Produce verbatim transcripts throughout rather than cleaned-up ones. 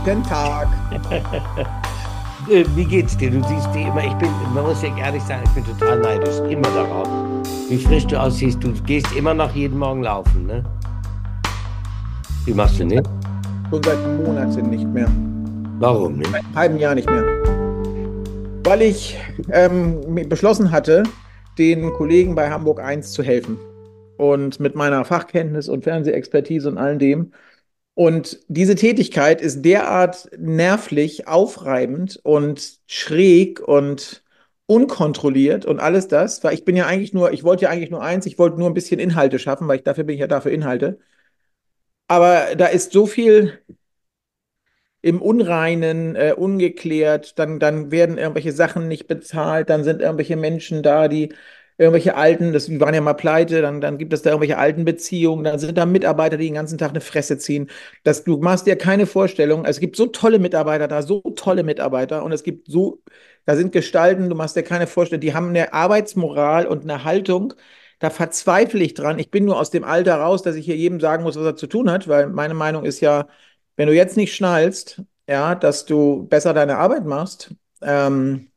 Guten Tag. Äh, Wie geht's dir? Du siehst die immer, ich bin, man muss ja ehrlich sagen, ich bin total neidisch, immer darauf, wie frisch du aussiehst. Du gehst immer noch jeden Morgen laufen, ne? Wie machst du nicht? Schon seit Monaten nicht mehr. Warum Seit nicht? einem halben Jahr nicht mehr. Weil ich ähm, mir beschlossen hatte, den Kollegen bei Hamburg eins zu helfen. Und mit meiner Fachkenntnis und Fernsehexpertise und allem dem. Und diese Tätigkeit ist derart nervlich, aufreibend und schräg und unkontrolliert und alles das, weil ich bin ja eigentlich nur, ich wollte ja eigentlich nur eins, ich wollte nur ein bisschen Inhalte schaffen, weil ich dafür bin ich ja dafür Inhalte. Aber da ist so viel im Unreinen, äh, ungeklärt, dann, dann werden irgendwelche Sachen nicht bezahlt, dann sind irgendwelche Menschen da, die irgendwelche alten, das, die waren ja mal pleite, dann, dann gibt es da irgendwelche alten Beziehungen, dann sind da Mitarbeiter, die den ganzen Tag eine Fresse ziehen. Das, du machst dir keine Vorstellung, es gibt so tolle Mitarbeiter da, so tolle Mitarbeiter und es gibt so, da sind Gestalten, du machst dir keine Vorstellung, die haben eine Arbeitsmoral und eine Haltung, da verzweifle ich dran. Ich bin nur aus dem Alter raus, dass ich hier jedem sagen muss, was er zu tun hat, weil meine Meinung ist ja, wenn du jetzt nicht schnallst, ja, dass du besser deine Arbeit machst, ähm,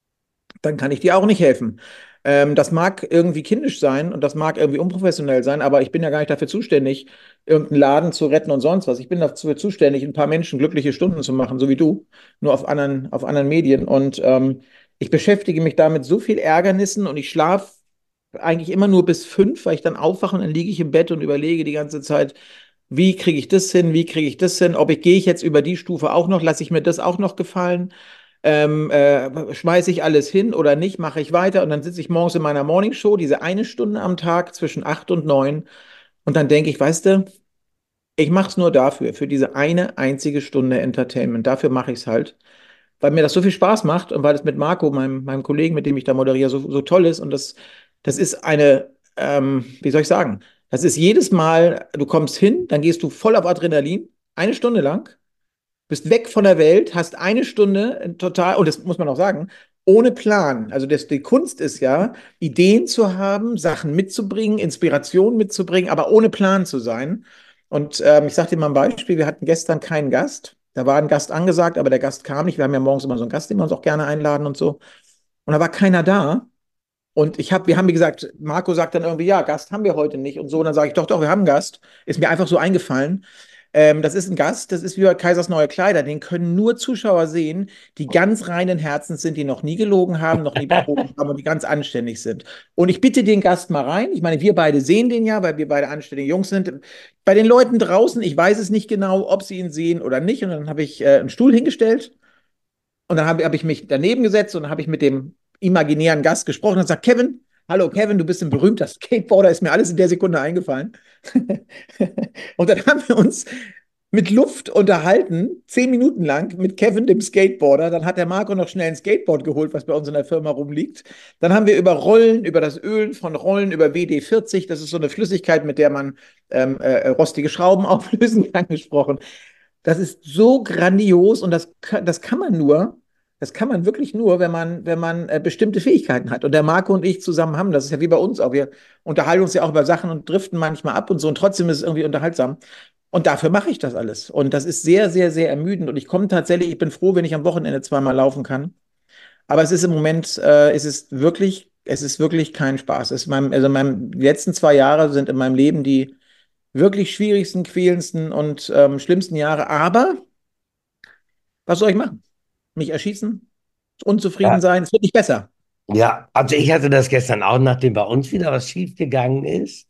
dann kann ich dir auch nicht helfen. Ähm, das mag irgendwie kindisch sein und das mag irgendwie unprofessionell sein, aber ich bin ja gar nicht dafür zuständig, irgendeinen Laden zu retten und sonst was. Ich bin dafür zuständig, ein paar Menschen glückliche Stunden zu machen, so wie du, nur auf anderen, auf anderen Medien. Und ähm, ich beschäftige mich da mit so viel Ärgernissen und ich schlafe eigentlich immer nur bis fünf, weil ich dann aufwache und dann liege ich im Bett und überlege die ganze Zeit, wie kriege ich das hin, wie kriege ich das hin, ob ich gehe ich jetzt über die Stufe auch noch, lasse ich mir das auch noch gefallen, ähm, äh, schmeiße ich alles hin oder nicht, mache ich weiter und dann sitze ich morgens in meiner Morningshow, diese eine Stunde am Tag zwischen acht und neun und dann denke ich, weißt du, ich mache es nur dafür, für diese eine einzige Stunde Entertainment, dafür mache ich es halt, weil mir das so viel Spaß macht und weil es mit Marco, meinem, meinem Kollegen, mit dem ich da moderiere, so, so toll ist und das, das ist eine, ähm, wie soll ich sagen, das ist jedes Mal, du kommst hin, dann gehst du voll auf Adrenalin, eine Stunde lang, bist weg von der Welt, hast eine Stunde äh, total, und das muss man auch sagen, ohne Plan. Also das, die Kunst ist ja, Ideen zu haben, Sachen mitzubringen, Inspiration mitzubringen, aber ohne Plan zu sein. Und ähm, ich sage dir mal ein Beispiel, wir hatten gestern keinen Gast. Da war ein Gast angesagt, aber der Gast kam nicht. Wir haben ja morgens immer so einen Gast, den wir uns auch gerne einladen und so. Und da war keiner da. Und ich habe, wir haben, wie gesagt, Marco sagt dann irgendwie, ja, Gast haben wir heute nicht und so. Und dann sage ich, doch, doch, wir haben einen Gast. Ist mir einfach so eingefallen. Ähm, das ist ein Gast, das ist wie bei Kaisers neue Kleider. Den können nur Zuschauer sehen, die ganz reinen Herzens sind, die noch nie gelogen haben, noch nie betrogen haben und die ganz anständig sind. Und ich bitte den Gast mal rein. Ich meine, wir beide sehen den ja, weil wir beide anständige Jungs sind. Bei den Leuten draußen, ich weiß es nicht genau, ob sie ihn sehen oder nicht. Und dann habe ich äh, einen Stuhl hingestellt und dann habe hab ich mich daneben gesetzt und dann habe ich mit dem imaginären Gast gesprochen und gesagt, Kevin, hallo Kevin, du bist ein berühmter Skateboarder, ist mir alles in der Sekunde eingefallen. Und dann haben wir uns mit Luft unterhalten, zehn Minuten lang mit Kevin, dem Skateboarder. Dann hat der Marco noch schnell ein Skateboard geholt, was bei uns in der Firma rumliegt. Dann haben wir über Rollen, über das Ölen von Rollen, über W D vierzig, das ist so eine Flüssigkeit, mit der man ähm, äh, rostige Schrauben auflösen kann, gesprochen. Das ist so grandios und das, das kann man nur, das kann man wirklich nur, wenn man, wenn man äh, bestimmte Fähigkeiten hat. Und der Marco und ich zusammen haben, das ist ja wie bei uns auch. Wir unterhalten uns ja auch über Sachen und driften manchmal ab und so und trotzdem ist es irgendwie unterhaltsam. Und dafür mache ich das alles. Und das ist sehr, sehr, sehr ermüdend. Und ich komme tatsächlich, ich bin froh, wenn ich am Wochenende zweimal laufen kann. Aber es ist im Moment, äh, es ist wirklich, es ist wirklich kein Spaß. Es ist mein, also mein, die letzten zwei Jahre sind in meinem Leben die wirklich schwierigsten, quälendsten und ähm, schlimmsten Jahre. Aber was soll ich machen? Mich erschießen? Unzufrieden Ja, sein? Es wird nicht besser. ja, also ich hatte das gestern auch, nachdem bei uns wieder was schiefgegangen ist.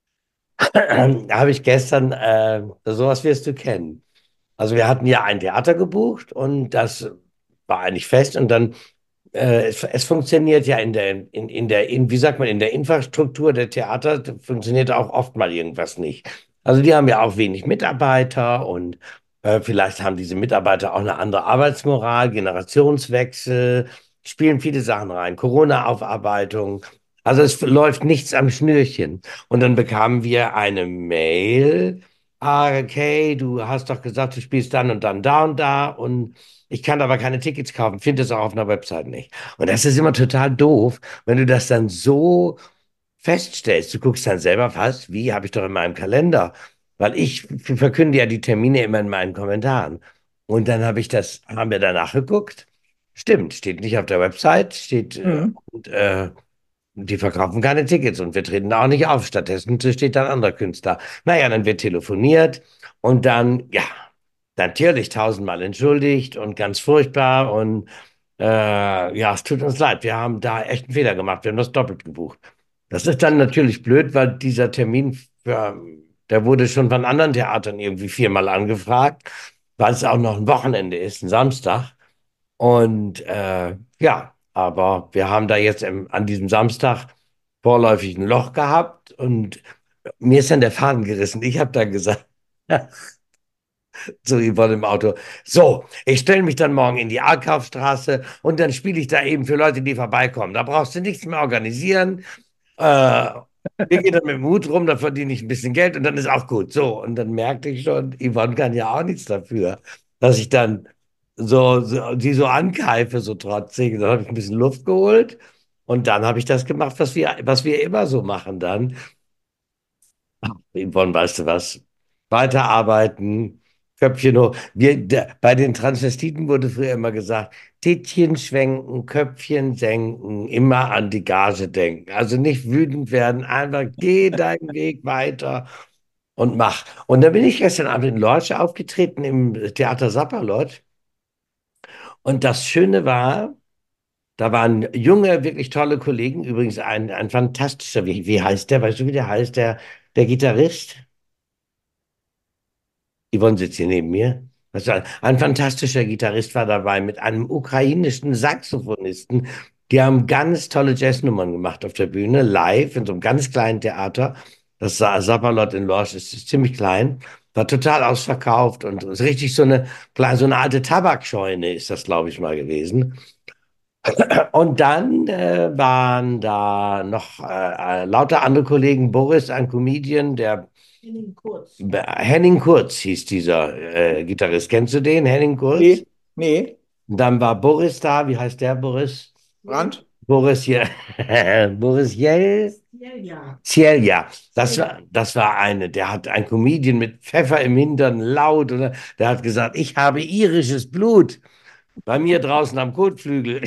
Da habe ich gestern, äh, sowas wirst du kennen. Also wir hatten ja ein Theater gebucht und das war eigentlich fest und dann, äh, es, es funktioniert ja in der, in, in der, in, wie sagt man, in der Infrastruktur der Theater funktioniert auch oft mal irgendwas nicht. Also die haben ja auch wenig Mitarbeiter und äh, vielleicht haben diese Mitarbeiter auch eine andere Arbeitsmoral, Generationswechsel, spielen viele Sachen rein, Corona-Aufarbeitung. Also es läuft nichts am Schnürchen. Und dann bekamen wir eine Mail. Ah, okay, du hast doch gesagt, du spielst dann und dann da und da und ich kann aber keine Tickets kaufen, finde es auch auf einer Website nicht. Und das ist immer total doof, wenn du das dann so feststellst. Du guckst dann selber fast, wie habe ich doch in meinem Kalender, weil ich verkünde ja die Termine immer in meinen Kommentaren. Und dann habe ich das, haben wir danach geguckt. Stimmt, steht nicht auf der Website, steht, äh, Mhm. und, äh, die verkaufen keine Tickets und wir treten da auch nicht auf. Stattdessen steht da ein anderer Künstler. Naja, dann wird telefoniert und dann, ja, natürlich tausendmal entschuldigt und ganz furchtbar und äh, ja, es tut uns leid, wir haben da echt einen Fehler gemacht, wir haben das doppelt gebucht. Das ist dann natürlich blöd, weil dieser Termin, für, der wurde schon von anderen Theatern irgendwie viermal angefragt, weil es auch noch ein Wochenende ist, ein Samstag. Und äh, ja, aber wir haben da jetzt im, an diesem Samstag vorläufig ein Loch gehabt und mir ist dann der Faden gerissen. Ich habe dann gesagt, zu Yvonne im Auto, so, ich stelle mich dann morgen in die Arkaufstraße und dann spiele ich da eben für Leute, die vorbeikommen. Da brauchst du nichts mehr organisieren. Äh, wir gehen dann mit dem Hut rum, da verdiene ich ein bisschen Geld und dann ist auch gut. So, und dann merkte ich schon, Yvonne kann ja auch nichts dafür, dass ich dann so, so sie so ankeife, so trotzig. Dann habe ich ein bisschen Luft geholt und dann habe ich das gemacht, was wir, was wir immer so machen dann. Yvonne, weißt du was? Weiterarbeiten, Köpfchen hoch. Wir, der, bei den Transvestiten wurde früher immer gesagt, Tittchen schwenken, Köpfchen senken, immer an die Gage denken. Also nicht wütend werden, einfach geh deinen Weg weiter und mach. Und dann bin ich gestern Abend in Lorsch aufgetreten im Theater Sapperlot. Und das Schöne war, da waren junge, wirklich tolle Kollegen, übrigens ein, ein fantastischer, wie, wie heißt der? Weißt du, wie der heißt, der, der Gitarrist? Yvonne sitzt hier neben mir. Das war ein fantastischer Gitarrist war dabei mit einem ukrainischen Saxophonisten. Die haben ganz tolle Jazznummern gemacht auf der Bühne, live in so einem ganz kleinen Theater. Das Sa- Sapperlot in Lorsch ist, ist ziemlich klein, war total ausverkauft und ist richtig so eine, kleine- so eine alte Tabakscheune ist das, glaube ich, mal gewesen. Und dann äh, waren da noch äh, äh, lauter andere Kollegen. Boris, ein Comedian, der Henning Kurz. Henning Kurz hieß dieser äh, Gitarrist. Kennst du den, Henning Kurz? Nee, nee, Und dann war Boris da. Wie heißt der Boris? Brand? Boris hier. Boris Jell? Cielja. Das war, das war eine, der hat ein Comedian mit Pfeffer im Hintern laut. Oder, der hat gesagt, ich habe irisches Blut bei mir draußen am Kotflügel.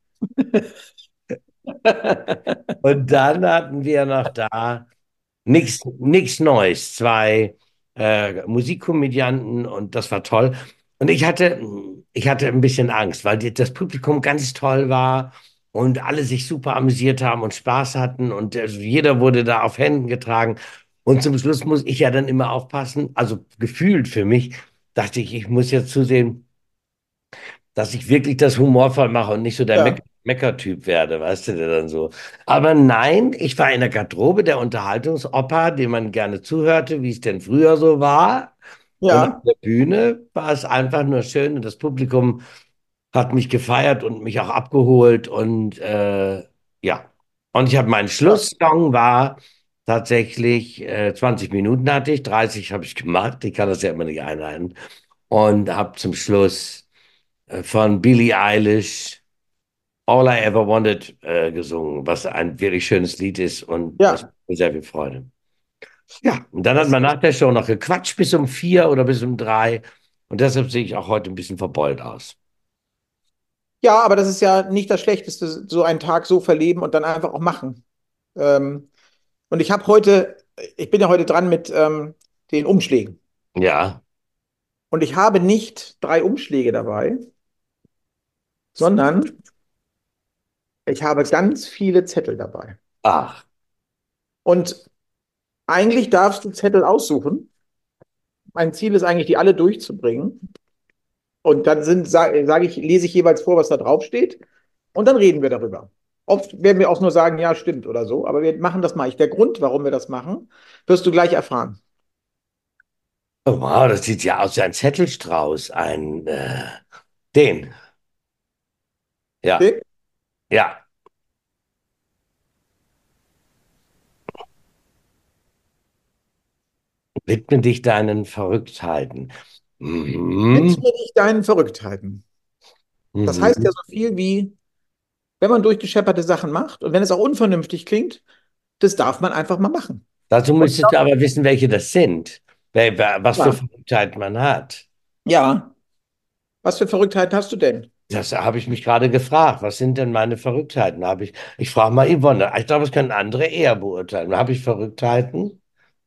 Und dann hatten wir noch da nichts nix Neues, zwei äh, Musikkomödianten und das war toll. Und ich hatte, ich hatte ein bisschen Angst, weil die, das Publikum ganz toll war und alle sich super amüsiert haben und Spaß hatten und äh, jeder wurde da auf Händen getragen. Und zum Schluss muss ich ja dann immer aufpassen, also gefühlt für mich, dachte ich, ich muss jetzt zusehen, dass ich wirklich das humorvoll mache und nicht so der Meck Ja, Meckertyp werde, weißt du, der dann so. Aber nein, ich war in der Garderobe der Unterhaltungsoper, dem man gerne zuhörte, wie es denn früher so war. Und auf ja, der Bühne war es einfach nur schön und das Publikum hat mich gefeiert und mich auch abgeholt und äh, ja. Und ich habe meinen ja. Schlusssong war tatsächlich äh, zwanzig Minuten hatte ich, dreißig habe ich gemacht. Ich kann das ja immer nicht einhalten. Und habe zum Schluss äh, von Billie Eilish All I Ever Wanted äh, gesungen, was ein wirklich schönes Lied ist und das Ja, macht mir sehr viel Freude. Ja, und dann hat das, man nach der Show noch gequatscht bis um vier oder bis um drei und deshalb sehe ich auch heute ein bisschen verbeult aus. ja, aber das ist ja nicht das Schlechteste, so einen Tag so verleben und dann einfach auch machen. Ähm, und ich habe heute, ich bin ja heute dran mit ähm, den Umschlägen. Ja, Und ich habe nicht drei Umschläge dabei, sondern ich habe ganz viele Zettel dabei. ach, Und eigentlich darfst du Zettel aussuchen. Mein Ziel ist eigentlich, die alle durchzubringen. Und dann sind, sage sag ich, lese ich jeweils vor, was da drauf steht. Und dann reden wir darüber. Oft werden wir auch nur sagen, ja, stimmt oder so. Aber wir machen das mal. Ich, der Grund, warum wir das machen, wirst du gleich erfahren. oh, wow, das sieht ja aus wie ein Zettelstrauß, ein, äh, den, ja, Okay? ja, widme dich deinen Verrücktheiten. Mhm, Widme dich deinen Verrücktheiten. Das heißt ja mhm. so viel wie, wenn man durchgeschepperte Sachen macht und wenn es auch unvernünftig klingt, das darf man einfach mal machen. Dazu Und müsstest du aber wissen, welche das sind, wer- wer- was für ja, Verrücktheiten man hat. ja. Was für Verrücktheiten hast du denn? Das habe ich mich gerade gefragt. Was sind denn meine Verrücktheiten? Habe ich, ich frage mal Yvonne. Ich glaube, das können andere eher beurteilen. Habe ich Verrücktheiten?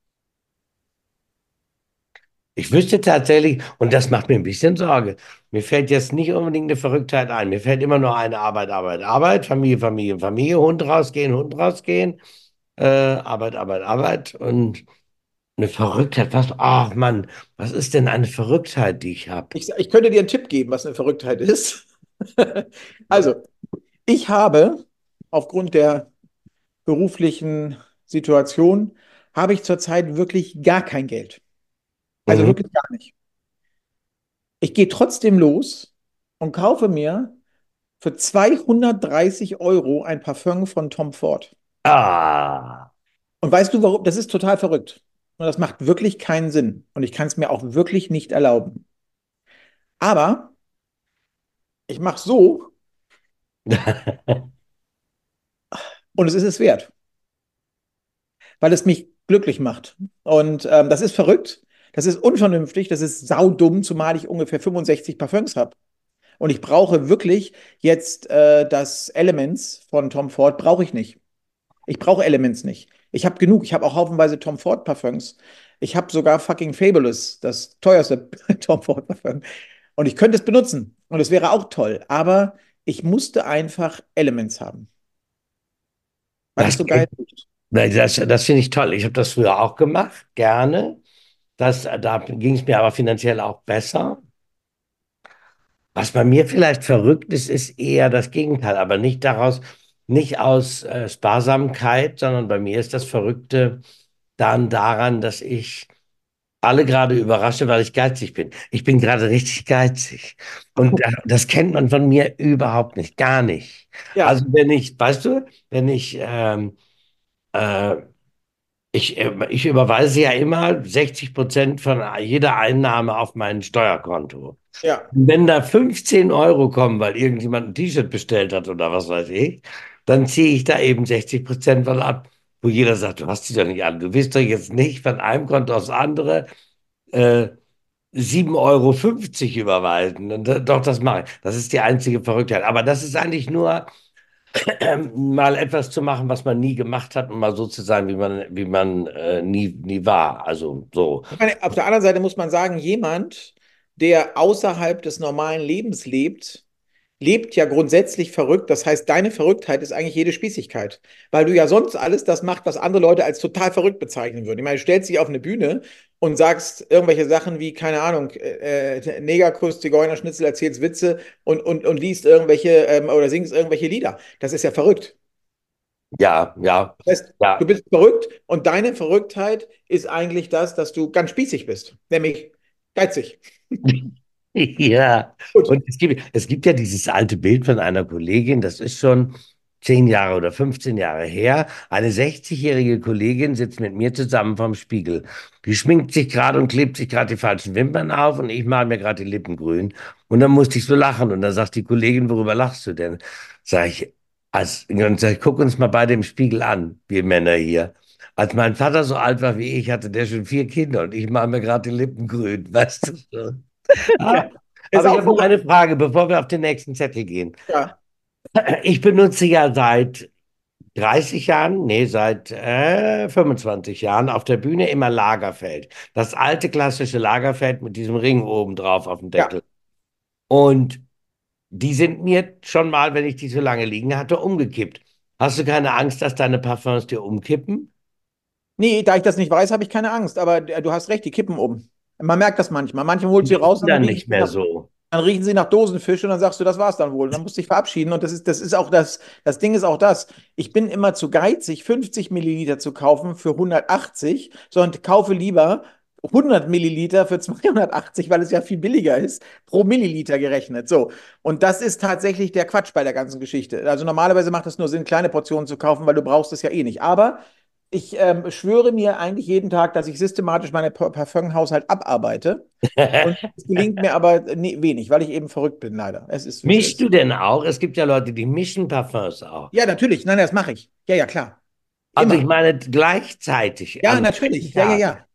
Ich wüsste tatsächlich, und das macht mir ein bisschen Sorge, mir fällt jetzt nicht unbedingt eine Verrücktheit ein. Mir fällt immer nur eine Arbeit, Arbeit, Arbeit, Familie, Familie, Familie, Hund rausgehen, Hund rausgehen, äh, Arbeit, Arbeit, Arbeit und eine Verrücktheit. Was, ach Mann, was ist denn eine Verrücktheit, die ich habe? Ich, ich könnte dir einen Tipp geben, was eine Verrücktheit ist. Also, ich habe aufgrund der beruflichen Situation, habe ich zurzeit wirklich gar kein Geld. Also Mhm. wirklich gar nicht. Ich gehe trotzdem los und kaufe mir für zweihundertdreißig Euro ein Parfum von Tom Ford. Ah, Und weißt du warum? Das ist total verrückt. Und das macht wirklich keinen Sinn. Und ich kann es mir auch wirklich nicht erlauben. Aber ich mache so und es ist es wert, weil es mich glücklich macht. Und ähm, das ist verrückt. Das ist unvernünftig. Das ist saudumm, zumal ich ungefähr fünfundsechzig Parfüms habe. Und ich brauche wirklich jetzt äh, das Elements von Tom Ford, brauche ich nicht. Ich brauche Elements nicht. Ich habe genug. Ich habe auch haufenweise Tom Ford Parfums. Ich habe sogar fucking Fabulous, das teuerste Tom Ford Parfum. Und ich könnte es benutzen. Und es wäre auch toll. Aber ich musste einfach Elements haben, weil es das, so geil ist. das, das finde ich toll. Ich habe das früher auch gemacht, gerne. Das, da ging es mir aber finanziell auch besser. Was bei mir vielleicht verrückt ist, ist eher das Gegenteil, aber nicht daraus, nicht aus äh, Sparsamkeit, sondern bei mir ist das Verrückte dann daran, dass ich alle gerade überrasche, weil ich geizig bin. Ich bin gerade richtig geizig. Und äh, das kennt man von mir überhaupt nicht, gar nicht. Also Ja, wenn ich, weißt du, wenn ich ähm, äh, Ich, äh, ich überweise ja immer sechzig Prozent von jeder Einnahme auf mein Steuerkonto. ja, Wenn da fünfzehn Euro kommen, weil irgendjemand ein T-Shirt bestellt hat oder was weiß ich, dann ziehe ich da eben sechzig Prozent von ab, wo jeder sagt, du hast die doch nicht an. Du willst doch jetzt nicht von einem Konto aufs andere äh, sieben Euro fünfzig überweisen. Und, äh, doch, das mache ich. Das ist die einzige Verrücktheit. Aber das ist eigentlich nur mal etwas zu machen, was man nie gemacht hat und mal so zu sein, wie man, wie man äh, nie, nie war. Also so. Ich meine, auf der anderen Seite muss man sagen, jemand, der außerhalb des normalen Lebens lebt, lebt ja grundsätzlich verrückt. Das heißt, deine Verrücktheit ist eigentlich jede Spießigkeit, weil du ja sonst alles das machst, was andere Leute als total verrückt bezeichnen würden. Ich meine, du stellst dich auf eine Bühne und sagst irgendwelche Sachen wie, keine Ahnung, äh, äh, Negerkuss, Zigeunerschnitzel, erzählst Witze und, und, und liest irgendwelche ähm, oder singst irgendwelche Lieder. Das ist ja verrückt. Ja, ja, Das heißt, du ja. bist verrückt und deine Verrücktheit ist eigentlich das, dass du ganz spießig bist, nämlich geizig. Ja, Gut. und es gibt, es gibt ja dieses alte Bild von einer Kollegin, das ist schon zehn Jahre oder fünfzehn Jahre her. Eine sechzigjährige Kollegin sitzt mit mir zusammen vorm Spiegel. Die schminkt sich gerade und klebt sich gerade die falschen Wimpern auf und ich male mir gerade die Lippen grün. Und dann musste ich so lachen und dann sagt die Kollegin, worüber lachst du denn? Sag ich, als, und sag ich, guck uns mal beide im Spiegel an, wir Männer hier. Als mein Vater so alt war wie ich, hatte der schon vier Kinder und ich male mir gerade die Lippen grün, weißt du? So. Ah, Ja, ist aber ich auch habe noch verrückt. eine Frage, bevor wir auf den nächsten Zettel gehen. Ja, Ich benutze ja seit dreißig Jahren, nee, seit äh, fünfundzwanzig Jahren auf der Bühne immer Lagerfeld. Das alte klassische Lagerfeld mit diesem Ring oben drauf auf dem ja. Deckel. Und die sind mir schon mal, wenn ich die so lange liegen hatte, umgekippt. Hast du keine Angst, dass deine Parfums dir umkippen? Nee, da ich das nicht weiß, habe ich keine Angst. Aber äh, du hast recht, die kippen um. Man merkt das manchmal. Manchmal holst Die du sie raus, riechen dann dann riechen nicht sie mehr nach, so. dann riechen sie nach Dosenfisch und dann sagst du, das war's dann wohl. Dann musst du dich verabschieden. Und das ist, das ist auch das, das Ding ist auch das. Ich bin immer zu geizig, fünfzig Milliliter zu kaufen für hundertachtzig, sondern kaufe lieber hundert Milliliter für zweihundertachtzig, weil es ja viel billiger ist, pro Milliliter gerechnet. So. Und das ist tatsächlich der Quatsch bei der ganzen Geschichte. Also normalerweise macht es nur Sinn, kleine Portionen zu kaufen, weil du brauchst es ja eh nicht. Aber ich ähm, schwöre mir eigentlich jeden Tag, dass ich systematisch meinen Pa- Parfümhaushalt abarbeite. Und es gelingt mir aber nie, wenig, weil ich eben verrückt bin, leider. Es ist, wie es Mischst du ist. denn auch? Es gibt ja Leute, die mischen Parfums auch. Ja, natürlich. Nein, das mache ich. Ja, ja, klar. Also ich Immer. meine gleichzeitig Ja, am gleichen natürlich. Ja, ja, Tag. ja.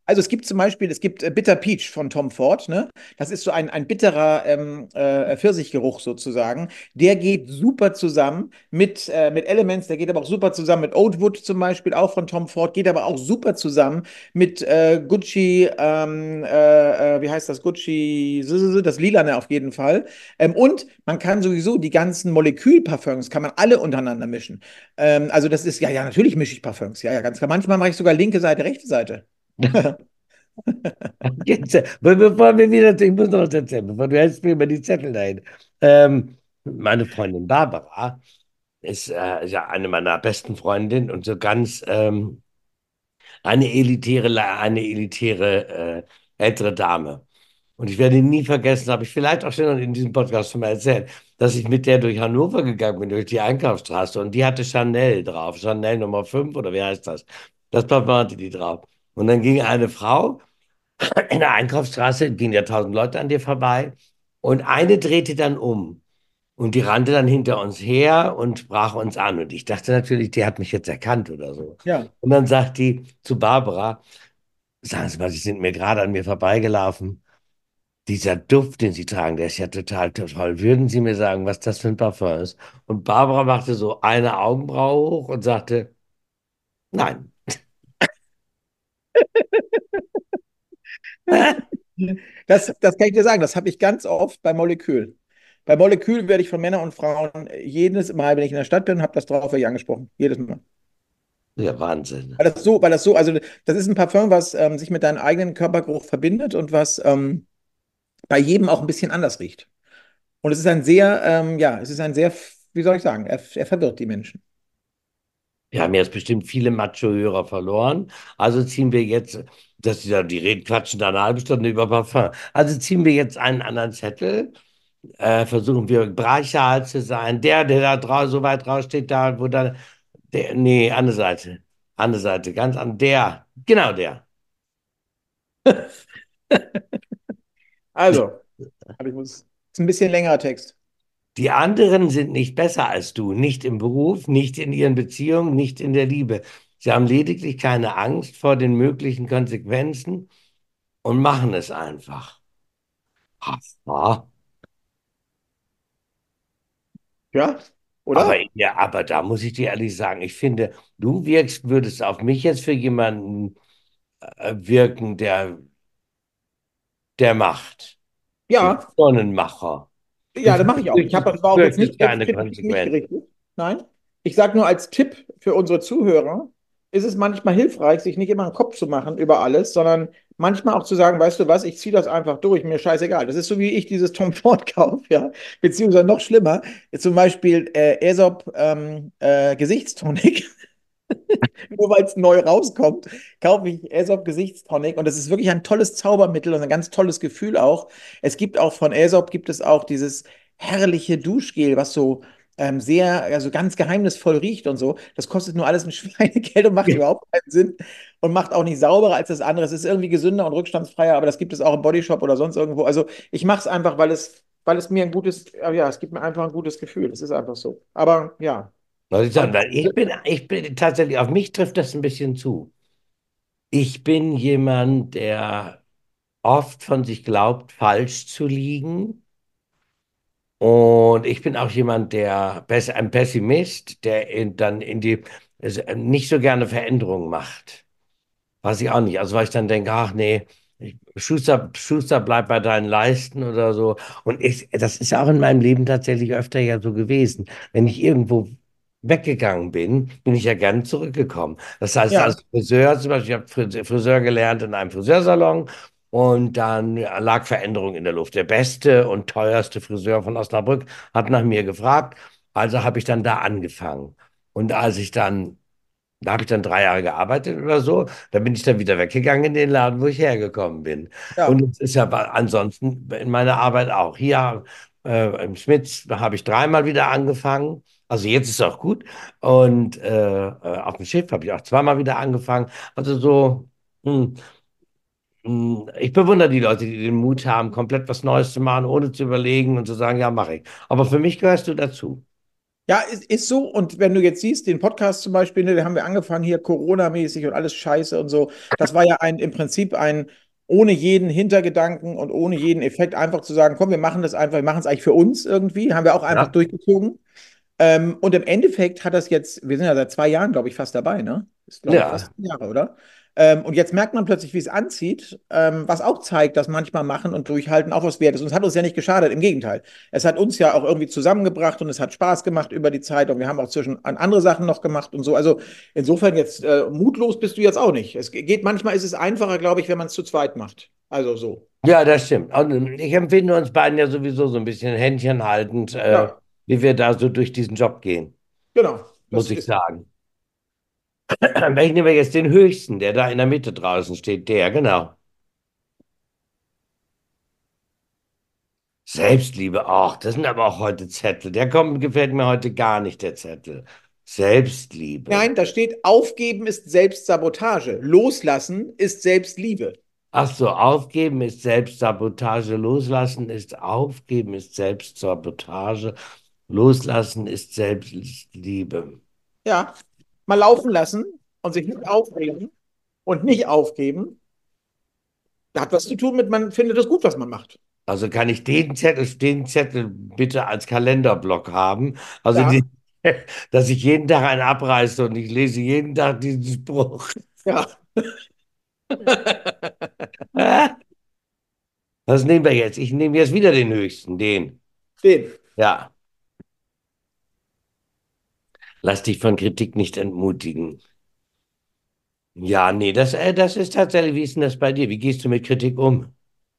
Also es gibt zum Beispiel, es gibt äh, Bitter Peach von Tom Ford, ne? Das ist so ein, ein bitterer ähm, äh, Pfirsichgeruch sozusagen. Der geht super zusammen mit, äh, mit Elements, der geht aber auch super zusammen mit Oatwood zum Beispiel, auch von Tom Ford, geht aber auch super zusammen mit äh, Gucci, ähm, äh, äh, wie heißt das, Gucci, das Lilane auf jeden Fall. Ähm, und man kann sowieso die ganzen Molekülparfums, kann man alle untereinander mischen. Ähm, also das ist, ja, ja, natürlich mische ich Parfums, ja, ja, ganz klar. Manchmal mache ich sogar linke Seite, rechte Seite. Jetzt, äh, be- bevor wir wieder, ich muss noch was erzählen, bevor du hältst mir über die Zettel dahin. Ähm, meine Freundin Barbara ist äh, ja eine meiner besten Freundinnen und so ganz ähm, eine elitäre, La- eine elitäre äh, ältere Dame. Und ich werde nie vergessen, habe ich vielleicht auch schon in diesem Podcast schon mal erzählt, dass ich mit der durch Hannover gegangen bin, durch die Einkaufsstraße und die hatte Chanel drauf, Chanel Nummer fünf oder wie heißt das? Das Parfum hatte die drauf. Und dann ging eine Frau in der Einkaufsstraße, gingen ja tausend Leute an dir vorbei und eine drehte dann um und die rannte dann hinter uns her und sprach uns an und ich dachte natürlich, die hat mich jetzt erkannt oder so. Ja. Und dann sagt die zu Barbara, sagen Sie mal, Sie sind mir gerade an mir vorbeigelaufen. Dieser Duft, den Sie tragen, der ist ja total toll. Würden Sie mir sagen, was das für ein Parfum ist? Und Barbara machte so eine Augenbraue hoch und sagte, nein. Das, das kann ich dir sagen, das habe ich ganz oft bei Molekül. Bei Molekül werde ich von Männern und Frauen jedes Mal, wenn ich in der Stadt bin, habe das drauf werde ich angesprochen. Jedes Mal. Ja, Wahnsinn. Weil das so, weil das so, also das ist ein Parfum, was ähm, sich mit deinem eigenen Körpergeruch verbindet und was ähm, bei jedem auch ein bisschen anders riecht. Und es ist ein sehr, ähm, ja, es ist ein sehr, wie soll ich sagen, er, er verwirrt die Menschen. Wir haben jetzt bestimmt viele Macho-Hörer verloren. Also ziehen wir jetzt, das ist ja, die reden, quatschen da eine halbe Stunde über Parfum. Also ziehen wir jetzt einen anderen Zettel, äh, versuchen wir brachial zu sein. Der, der da draußen so weit raus steht, da, wo da, der, nee, andere Seite. Andere Seite, ganz an der, genau der. Also, aber ich muss, ist ein bisschen längerer Text. Die anderen sind nicht besser als du, nicht im Beruf, nicht in ihren Beziehungen, nicht in der Liebe. Sie haben lediglich keine Angst vor den möglichen Konsequenzen und machen es einfach. Ja, Ja, aber, oder? ja, aber da muss ich dir ehrlich sagen, ich finde, du wirkst, würdest auf mich jetzt für jemanden äh, wirken, der, der macht. Du bist Ja, so ein Macher. Du ja, das mache ich auch. Ich habe, fürchtest, das war auch jetzt fürchtest nicht keine selbstkritisch gegen mich Konsequenzen. gerichtet. Nein. Ich sage nur als Tipp für unsere Zuhörer, ist es manchmal hilfreich, sich nicht immer einen Kopf zu machen über alles, sondern manchmal auch zu sagen, weißt du was, ich ziehe das einfach durch, mir scheißegal. Das ist so, wie ich dieses Tom Ford kaufe, ja. Beziehungsweise noch schlimmer, zum Beispiel äh, Aesop ähm, äh, Gesichtstonic. Nur weil es neu rauskommt, kaufe ich Aesop Gesichtstonic und das ist wirklich ein tolles Zaubermittel und ein ganz tolles Gefühl auch. Es gibt auch von Aesop gibt es auch dieses herrliche Duschgel, was so ähm, sehr, also ganz geheimnisvoll riecht und so. Das kostet nur alles ein Schweinegeld und macht überhaupt keinen Sinn und macht auch nicht sauberer als das andere. Es ist irgendwie gesünder und rückstandsfreier, aber das gibt es auch im Bodyshop oder sonst irgendwo. Also ich mache es einfach, weil es, weil es mir ein gutes, ja, es gibt mir einfach ein gutes Gefühl. Das ist einfach so. Aber ja. Was ich sagen, weil ich bin, ich bin tatsächlich, auf mich trifft das ein bisschen zu. Ich bin jemand, der oft von sich glaubt, falsch zu liegen. Und ich bin auch jemand, der bess- ein Pessimist, der in, dann in die es, äh, nicht so gerne Veränderungen macht. Weiß ich auch nicht. Also weil ich dann denke, ach nee, ich, Schuster, Schuster, bleib bei deinen Leisten oder so. Und ich, das ist ja auch in meinem Leben tatsächlich öfter ja so gewesen. Wenn ich irgendwo weggegangen bin, bin ich ja gerne zurückgekommen. Das heißt, Ja, als Friseur, zum Beispiel, ich habe Frise- Friseur gelernt in einem Friseursalon und dann lag Veränderung in der Luft. Der beste und teuerste Friseur von Osnabrück hat nach mir gefragt, also habe ich dann da angefangen. Und als ich dann da habe ich dann drei Jahre gearbeitet oder so. Da bin ich dann wieder weggegangen in den Laden, wo ich hergekommen bin. Und ja. es ist ja bei- ansonsten in meiner Arbeit auch. Hier äh, im Schmitz habe ich dreimal wieder angefangen. Also jetzt ist es auch gut. Und äh, äh, auf dem Schiff habe ich auch zweimal wieder angefangen. Also so, hm, hm, ich bewundere die Leute, die den Mut haben, komplett was Neues zu machen, ohne zu überlegen und zu sagen, ja, mache ich. Aber für mich gehörst du dazu. Ja, ist, ist so. Und wenn du jetzt siehst, den Podcast zum Beispiel, ne, den haben wir angefangen hier Corona-mäßig und alles Scheiße und so. Das war ja ein, im Prinzip ein, ohne jeden Hintergedanken und ohne jeden Effekt einfach zu sagen, komm, wir machen das einfach, wir machen es eigentlich für uns irgendwie. Haben wir auch einfach Ja. durchgezogen. Ähm, und im Endeffekt hat das jetzt, wir sind ja seit zwei Jahren, glaube ich, fast dabei, ne? Ist, glaube ich, Ja, fast zwei Jahre, oder? Ähm, und jetzt merkt man plötzlich, wie es anzieht, ähm, was auch zeigt, dass manchmal machen und durchhalten auch was wert ist. Und es hat uns ja nicht geschadet, im Gegenteil. Es hat uns ja auch irgendwie zusammengebracht und es hat Spaß gemacht über die Zeit und wir haben auch zwischen an andere Sachen noch gemacht und so. Also insofern jetzt äh, mutlos bist du jetzt auch nicht. Es geht, manchmal ist es einfacher, glaube ich, wenn man es zu zweit macht. Also so. ja, das stimmt. Und ich empfinde uns beiden ja sowieso so ein bisschen Händchen haltend, äh, Ja, wie wir da so durch diesen Job gehen, genau. muss Das ich ist. sagen. Welchen nehmen wir jetzt den höchsten, der da in der Mitte draußen steht? Der, genau. Selbstliebe, ach, das sind aber auch heute Zettel. Der kommt, gefällt mir heute gar nicht, der Zettel. Selbstliebe. Nein, da steht, aufgeben ist Selbstsabotage. Loslassen ist Selbstliebe. Ach so, aufgeben ist Selbstsabotage, loslassen ist aufgeben, ist Selbstsabotage, loslassen ist Selbstliebe. Ja, mal laufen lassen und sich nicht aufregen und nicht aufgeben. Das hat was zu tun mit, man findet es gut, was man macht. Also kann ich den Zettel, den Zettel bitte als Kalenderblock haben? Also die, Ja, dass ich jeden Tag einen abreiße und ich lese jeden Tag diesen Spruch. ja. Was nehmen wir jetzt? Ich nehme jetzt wieder den höchsten, den. Den. Ja. Lass dich von Kritik nicht entmutigen. Ja, nee, das, äh, das ist tatsächlich, wie ist denn das bei dir? Wie gehst du mit Kritik um?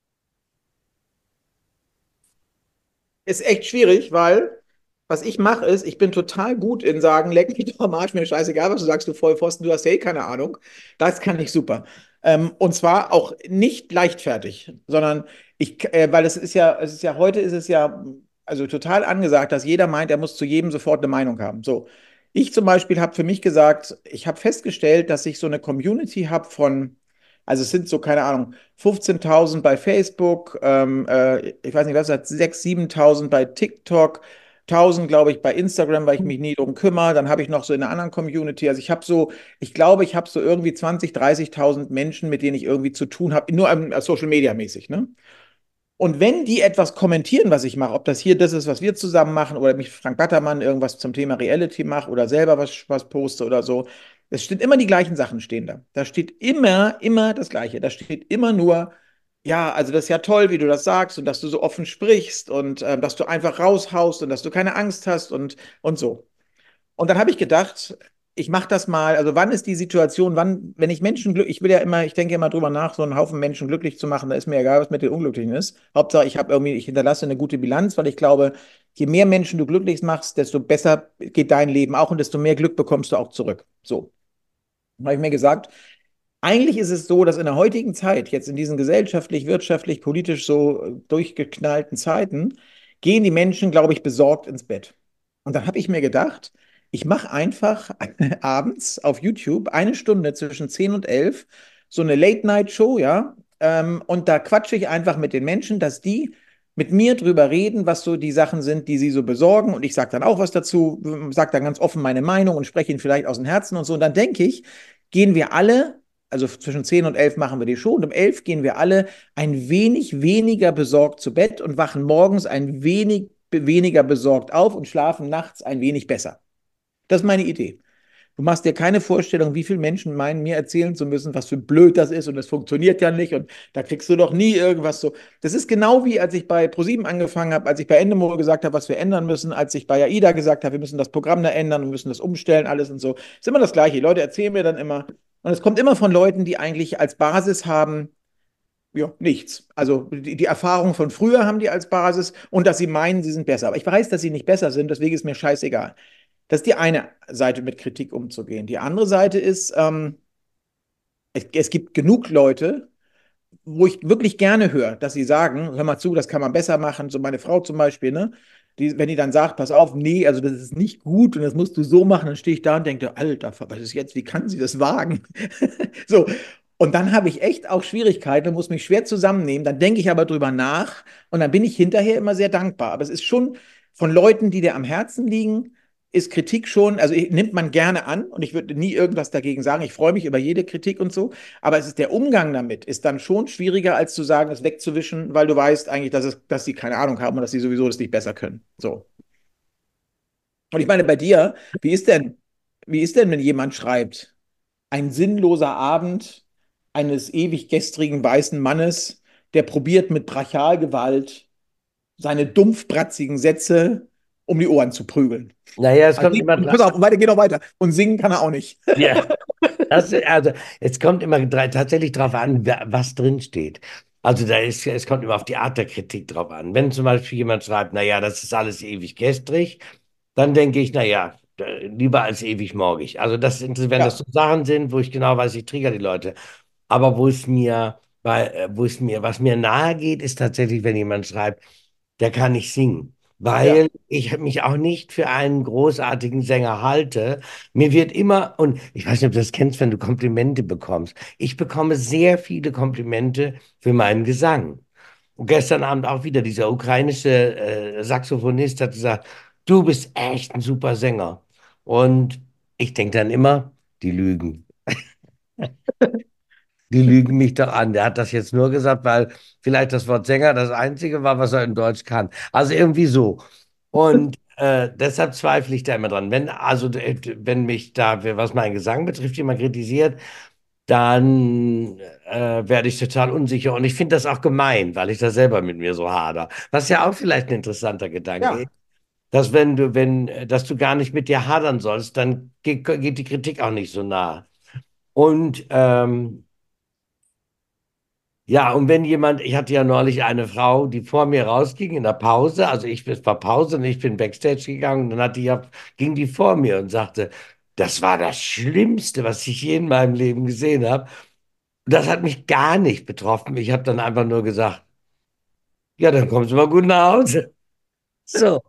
Ist echt schwierig, weil was ich mache ist, ich bin total gut in sagen, leck mich doch am Arsch, mir scheißegal, was du sagst, du Vollpfosten, du hast ja eh keine Ahnung. Das kann ich super. Ähm, und zwar auch nicht leichtfertig, sondern ich, äh, weil es ist ja, es ist ja, heute ist es ja, also total angesagt, dass jeder meint, er muss zu jedem sofort eine Meinung haben. So. Ich zum Beispiel habe für mich gesagt, ich habe festgestellt, dass ich so eine Community habe von, also es sind so, keine Ahnung, fünfzehntausend bei Facebook, ähm, äh, ich weiß nicht, was hat sechstausend, siebentausend bei TikTok, tausend, glaube ich, bei Instagram, weil ich mich nie drum kümmere. Dann habe ich noch so in einer anderen Community. Also ich habe so, ich glaube, ich habe so irgendwie zwanzigtausend, dreißigtausend Menschen, mit denen ich irgendwie zu tun habe, nur ähm, Social Media mäßig, ne? Und wenn die etwas kommentieren, was ich mache, ob das hier das ist, was wir zusammen machen, oder mich Frank Battermann irgendwas zum Thema Reality macht oder selber was, was poste oder so, es steht immer die gleichen Sachen stehen da. Da steht immer, immer das Gleiche. Da steht immer nur, ja, also das ist ja toll, wie du das sagst und dass du so offen sprichst und äh, dass du einfach raushaust und dass du keine Angst hast und, und so. Und dann habe ich gedacht, ich mache das mal. Also wann ist die Situation, wann, wenn ich Menschen glücklich, ich will ja immer, ich denke immer drüber nach, so einen Haufen Menschen glücklich zu machen, da ist mir egal, was mit den Unglücklichen ist. Hauptsache, ich habe irgendwie, ich hinterlasse eine gute Bilanz, weil ich glaube, je mehr Menschen du glücklich machst, desto besser geht dein Leben auch und desto mehr Glück bekommst du auch zurück. So. Dann habe ich mir gesagt, eigentlich ist es so, dass in der heutigen Zeit, jetzt in diesen gesellschaftlich, wirtschaftlich, politisch so durchgeknallten Zeiten, gehen die Menschen, glaube ich, besorgt ins Bett. Und dann habe ich mir gedacht, ich mache einfach abends auf YouTube eine Stunde zwischen zehn und elf so eine Late-Night-Show, ja. Ähm, und da quatsche ich einfach mit den Menschen, dass die mit mir drüber reden, was so die Sachen sind, die sie so besorgen. Und ich sage dann auch was dazu, sage dann ganz offen meine Meinung und spreche ihnen vielleicht aus dem Herzen und so. Und dann denke ich, gehen wir alle, also zwischen zehn und elf machen wir die Show und um elf gehen wir alle ein wenig weniger besorgt zu Bett und wachen morgens ein wenig weniger besorgt auf und schlafen nachts ein wenig besser. Das ist meine Idee. Du machst dir keine Vorstellung, wie viele Menschen meinen, mir erzählen zu müssen, was für blöd das ist und das funktioniert ja nicht und da kriegst du doch nie irgendwas so. Das ist genau wie, als ich bei ProSieben angefangen habe, als ich bei Endemol gesagt habe, was wir ändern müssen, als ich bei AIDA gesagt habe, wir müssen das Programm da ändern, wir müssen das umstellen, alles und so. Ist immer das Gleiche. Die Leute erzählen mir dann immer und es kommt immer von Leuten, die eigentlich als Basis haben, ja, nichts. Also die, die Erfahrung von früher haben die als Basis und dass sie meinen, sie sind besser. Aber ich weiß, dass sie nicht besser sind, deswegen ist mir scheißegal. Das ist die eine Seite, mit Kritik umzugehen. Die andere Seite ist, ähm, es, es gibt genug Leute, wo ich wirklich gerne höre, dass sie sagen, hör mal zu, das kann man besser machen. So meine Frau zum Beispiel, ne? Die, wenn die dann sagt, pass auf, nee, also das ist nicht gut und das musst du so machen, dann stehe ich da und denke, Alter, was ist jetzt, wie kann sie das wagen? So, und dann habe ich echt auch Schwierigkeiten und muss mich schwer zusammennehmen. Dann denke ich aber drüber nach und dann bin ich hinterher immer sehr dankbar. Aber es ist schon von Leuten, die dir am Herzen liegen, ist Kritik schon, also ich- nimmt man gerne an und ich würde nie irgendwas dagegen sagen. Ich freue mich über jede Kritik und so, aber es ist der Umgang damit, ist dann schon schwieriger, als zu sagen, es wegzuwischen, weil du weißt eigentlich, dass es, dass sie keine Ahnung haben und dass sie sowieso das nicht besser können. So. Und ich meine, bei dir, wie ist denn, wie ist denn, wenn jemand schreibt, ein sinnloser Abend eines ewig gestrigen weißen Mannes, der probiert mit Brachialgewalt seine dumpfbratzigen Sätze um die Ohren zu prügeln. Naja, es Also, kommt immer und pass dra- auf, und weiter, geht noch weiter. Und singen kann er auch nicht. ja, das, also, es kommt immer dra- tatsächlich darauf an, wer- was drin steht. Also da ist, es kommt immer auf die Art der Kritik drauf an. Wenn zum Beispiel jemand schreibt, naja, das ist alles ewig gestrig, dann denke ich, naja, lieber als ewig morgig. Also das, sind- wenn das Ja, so Sachen sind, wo ich genau weiß, ich trigger die Leute. Aber wo es mir, bei, äh, wo es mir, was mir nahe geht, ist tatsächlich, wenn jemand schreibt, der kann nicht singen. ja, Weil ich mich auch nicht für einen großartigen Sänger halte. Mir wird immer, und ich weiß nicht, ob du das kennst, wenn du Komplimente bekommst. Ich bekomme sehr viele Komplimente für meinen Gesang. Und gestern Abend auch wieder dieser ukrainische äh, Saxophonist hat gesagt, du bist echt ein super Sänger. Und ich denke dann immer, die lügen. Die lügen mich doch an. Der hat das jetzt nur gesagt, weil vielleicht das Wort Sänger das einzige war, was er in Deutsch kann. Also irgendwie so. Und äh, deshalb zweifle ich da immer dran. Wenn, also, äh, wenn mich da, was meinen Gesang betrifft, jemand kritisiert, dann äh, werde ich total unsicher. Und ich finde das auch gemein, weil ich da selber mit mir so hader. Was ja auch vielleicht ein interessanter Gedanke ist, ja. dass wenn du, wenn, äh, dass du gar nicht mit dir hadern sollst, dann geht, geht die Kritik auch nicht so nah. Und ähm, ja, und wenn jemand, ich hatte ja neulich eine Frau, die vor mir rausging in der Pause, also ich, es war Pause und ich bin Backstage gegangen, und dann hat die ja, ging die vor mir und sagte, das war das Schlimmste, was ich je in meinem Leben gesehen habe. Und das hat mich gar nicht betroffen. Ich habe dann einfach nur gesagt, ja, dann kommen Sie mal gut nach Hause. So.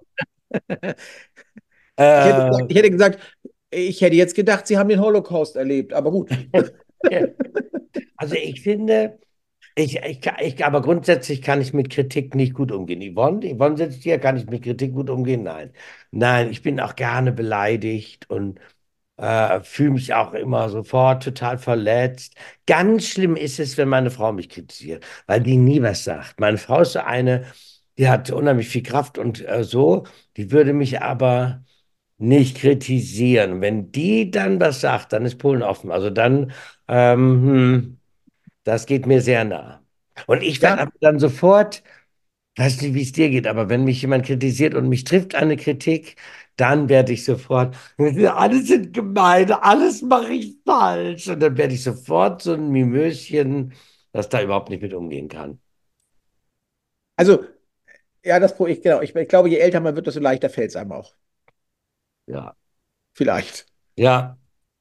Ich hätte gesagt, Äh, ich hätte gesagt, ich hätte jetzt gedacht, Sie haben den Holocaust erlebt, aber gut. also ich finde, Ich, ich, kann- ich, aber grundsätzlich kann ich mit Kritik nicht gut umgehen. Yvonne, Yvonne sitzt hier, kann ich mit Kritik gut umgehen? Nein. Nein, ich bin auch gerne beleidigt und äh, fühle mich auch immer sofort total verletzt. Ganz schlimm ist es, wenn meine Frau mich kritisiert, weil die nie was sagt. Meine Frau ist so eine, die hat unheimlich viel Kraft und äh, so, die würde mich aber nicht kritisieren. Wenn die dann was sagt, dann ist Polen offen. Also dann, ähm, hm, das geht mir sehr nah. Und ich werde Ja, aber dann sofort, weiß nicht, wie es dir geht, aber wenn mich jemand kritisiert und mich trifft eine Kritik, dann werde ich sofort, alle sind gemein, alles mache ich falsch. Und dann werde ich sofort so ein Mimöschen, das da überhaupt nicht mit umgehen kann. also, ja, das Pro, ich, genau. Ich, ich glaube, je älter man wird, desto leichter fällt es einem auch. Ja, Vielleicht. ja,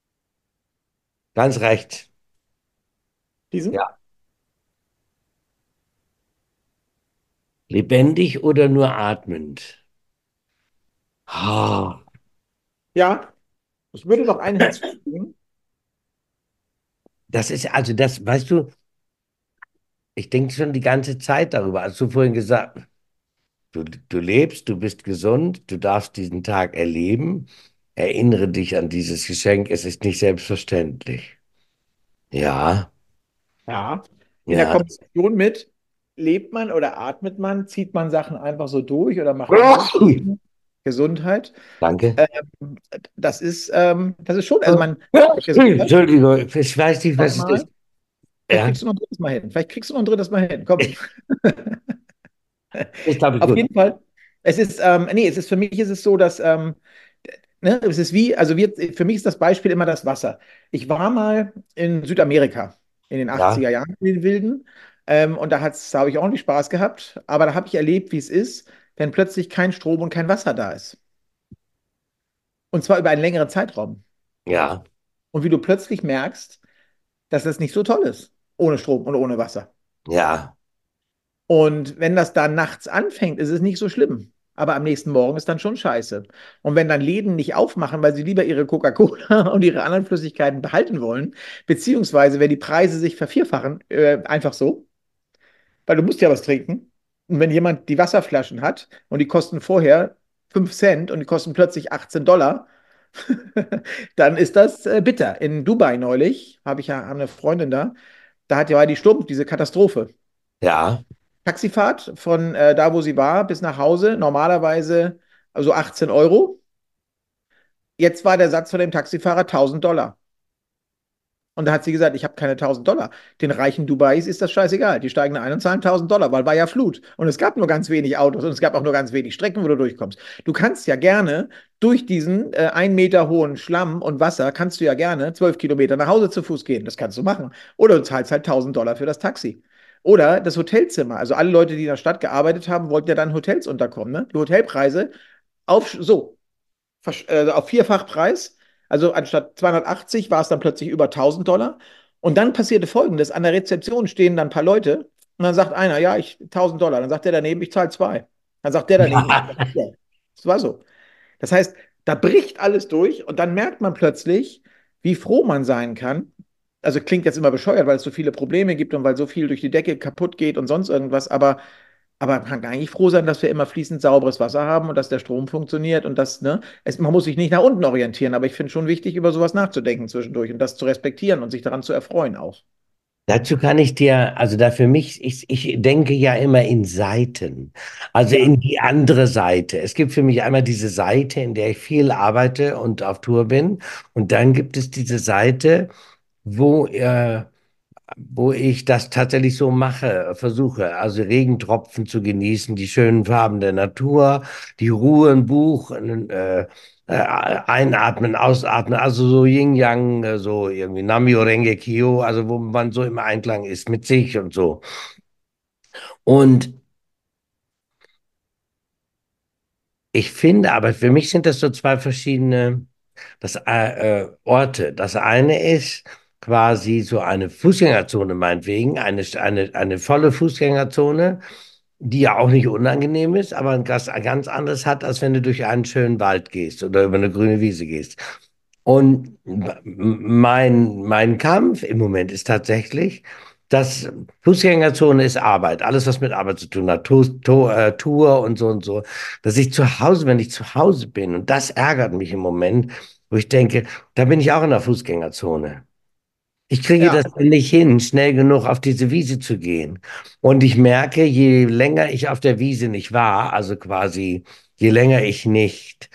ganz recht. Diesen? Ja. Lebendig oder nur atmend? Ah, Ja, ich würde noch einen hinzufügen. das ist also das, weißt du, ich denke schon die ganze Zeit darüber, als du vorhin gesagt. Du, du lebst, du bist gesund, du darfst diesen Tag erleben. Erinnere dich an dieses Geschenk, es ist nicht selbstverständlich. Ja, Ja. In der ja. Kombination mit, lebt man oder atmet man, zieht man Sachen einfach so durch oder macht man sonst Gesundheit. Danke. Ähm, das ist, ähm, das ist schon, also man, Gesundheit, Entschuldigung, ich weiß nicht, was es ist. nochmal. Vielleicht Ja, kriegst du noch ein drittes Mal hin. Vielleicht kriegst du noch ein drittes Mal hin. Komm. ist, glaube ich, Auf gut. jeden Fall. Es ist, ähm, nee, es ist für mich ist es so, dass, ähm, ne, es ist wie, also wir, für mich ist das Beispiel immer das Wasser. Ich war mal in Südamerika in den Ja, achtziger Jahren, in den Wilden, ähm, und da hat's, da habe ich ordentlich Spaß gehabt, aber da habe ich erlebt, wie es ist, wenn plötzlich kein Strom und kein Wasser da ist. Und zwar über einen längeren Zeitraum. ja, Und wie du plötzlich merkst, dass das nicht so toll ist, ohne Strom und ohne Wasser. ja, Und wenn das dann nachts anfängt, ist es nicht so schlimm. Aber am nächsten Morgen ist dann schon scheiße. Und wenn dann Läden nicht aufmachen, weil sie lieber ihre Coca-Cola und ihre anderen Flüssigkeiten behalten wollen, beziehungsweise wenn die Preise sich vervierfachen, äh, einfach so, weil du musst ja was trinken. Und wenn jemand die Wasserflaschen hat und die kosten vorher fünf Cent und die kosten plötzlich achtzehn Dollar, dann ist das äh, bitter. In Dubai neulich habe ich ja eine Freundin da, da hat ja die Sturm, diese Katastrophe. Ja. Taxifahrt von äh, da, wo sie war, bis nach Hause, normalerweise also achtzehn Euro. Jetzt war der Satz von dem Taxifahrer tausend Dollar. Und da hat sie gesagt, ich habe keine tausend Dollar. Den reichen Dubais ist das scheißegal. Die steigen da ein und zahlen tausend Dollar, weil war ja Flut. Und es gab nur ganz wenig Autos und es gab auch nur ganz wenig Strecken, wo du durchkommst. Du kannst ja gerne durch diesen äh, ein Meter hohen Schlamm und Wasser, kannst du ja gerne zwölf Kilometer nach Hause zu Fuß gehen. Das kannst du machen. Oder du zahlst halt tausend Dollar für das Taxi. Oder das Hotelzimmer. Also alle Leute, die in der Stadt gearbeitet haben, wollten ja dann in Hotels unterkommen. Ne? Die Hotelpreise auf so versch- äh, auf Vierfachpreis. Also anstatt zweihundertachtzig war es dann plötzlich über tausend Dollar. Und dann passierte Folgendes: An der Rezeption stehen dann ein paar Leute und dann sagt einer, ja, ich tausend Dollar. Dann sagt der daneben, ich zahle zwei. Dann sagt der daneben, ich zahle vier. Das war so. Das heißt, da bricht alles durch und dann merkt man plötzlich, wie froh man sein kann. Also klingt jetzt immer bescheuert, weil es so viele Probleme gibt und weil so viel durch die Decke kaputt geht und sonst irgendwas, aber aber man kann eigentlich froh sein, dass wir immer fließend sauberes Wasser haben und dass der Strom funktioniert und dass, ne, es, man muss sich nicht nach unten orientieren, aber ich finde schon wichtig, über sowas nachzudenken zwischendurch und das zu respektieren und sich daran zu erfreuen auch. Dazu kann ich dir, also da für mich, ich, ich denke ja immer in Seiten, also Ja, in die andere Seite. Es gibt für mich einmal diese Seite, in der ich viel arbeite und auf Tour bin. Und dann gibt es diese Seite, wo, äh, wo ich das tatsächlich so mache, versuche, also Regentropfen zu genießen, die schönen Farben der Natur, die Ruhe, ein Buch, äh, äh, einatmen, ausatmen, also so Yin-Yang, äh, so irgendwie Namyo Renge Kyo, also wo man so im Einklang ist mit sich und so. Und ich finde, aber für mich sind das so zwei verschiedene das, äh, äh, Orte. Das eine ist quasi so eine Fußgängerzone, meinetwegen, eine, eine, eine volle Fußgängerzone, die ja auch nicht unangenehm ist, aber ein ganz, ein ganz anderes hat, als wenn du durch einen schönen Wald gehst oder über eine grüne Wiese gehst. Und mein, mein Kampf im Moment ist tatsächlich, dass Fußgängerzone ist Arbeit, alles, was mit Arbeit zu tun hat, to, to, äh, Tour und so und so, dass ich zu Hause, wenn ich zu Hause bin, und das ärgert mich im Moment, wo ich denke, da bin ich auch in der Fußgängerzone. Ich kriege ja, das nicht hin, schnell genug auf diese Wiese zu gehen. Und ich merke, je länger ich auf der Wiese nicht war, also quasi, je länger ich nicht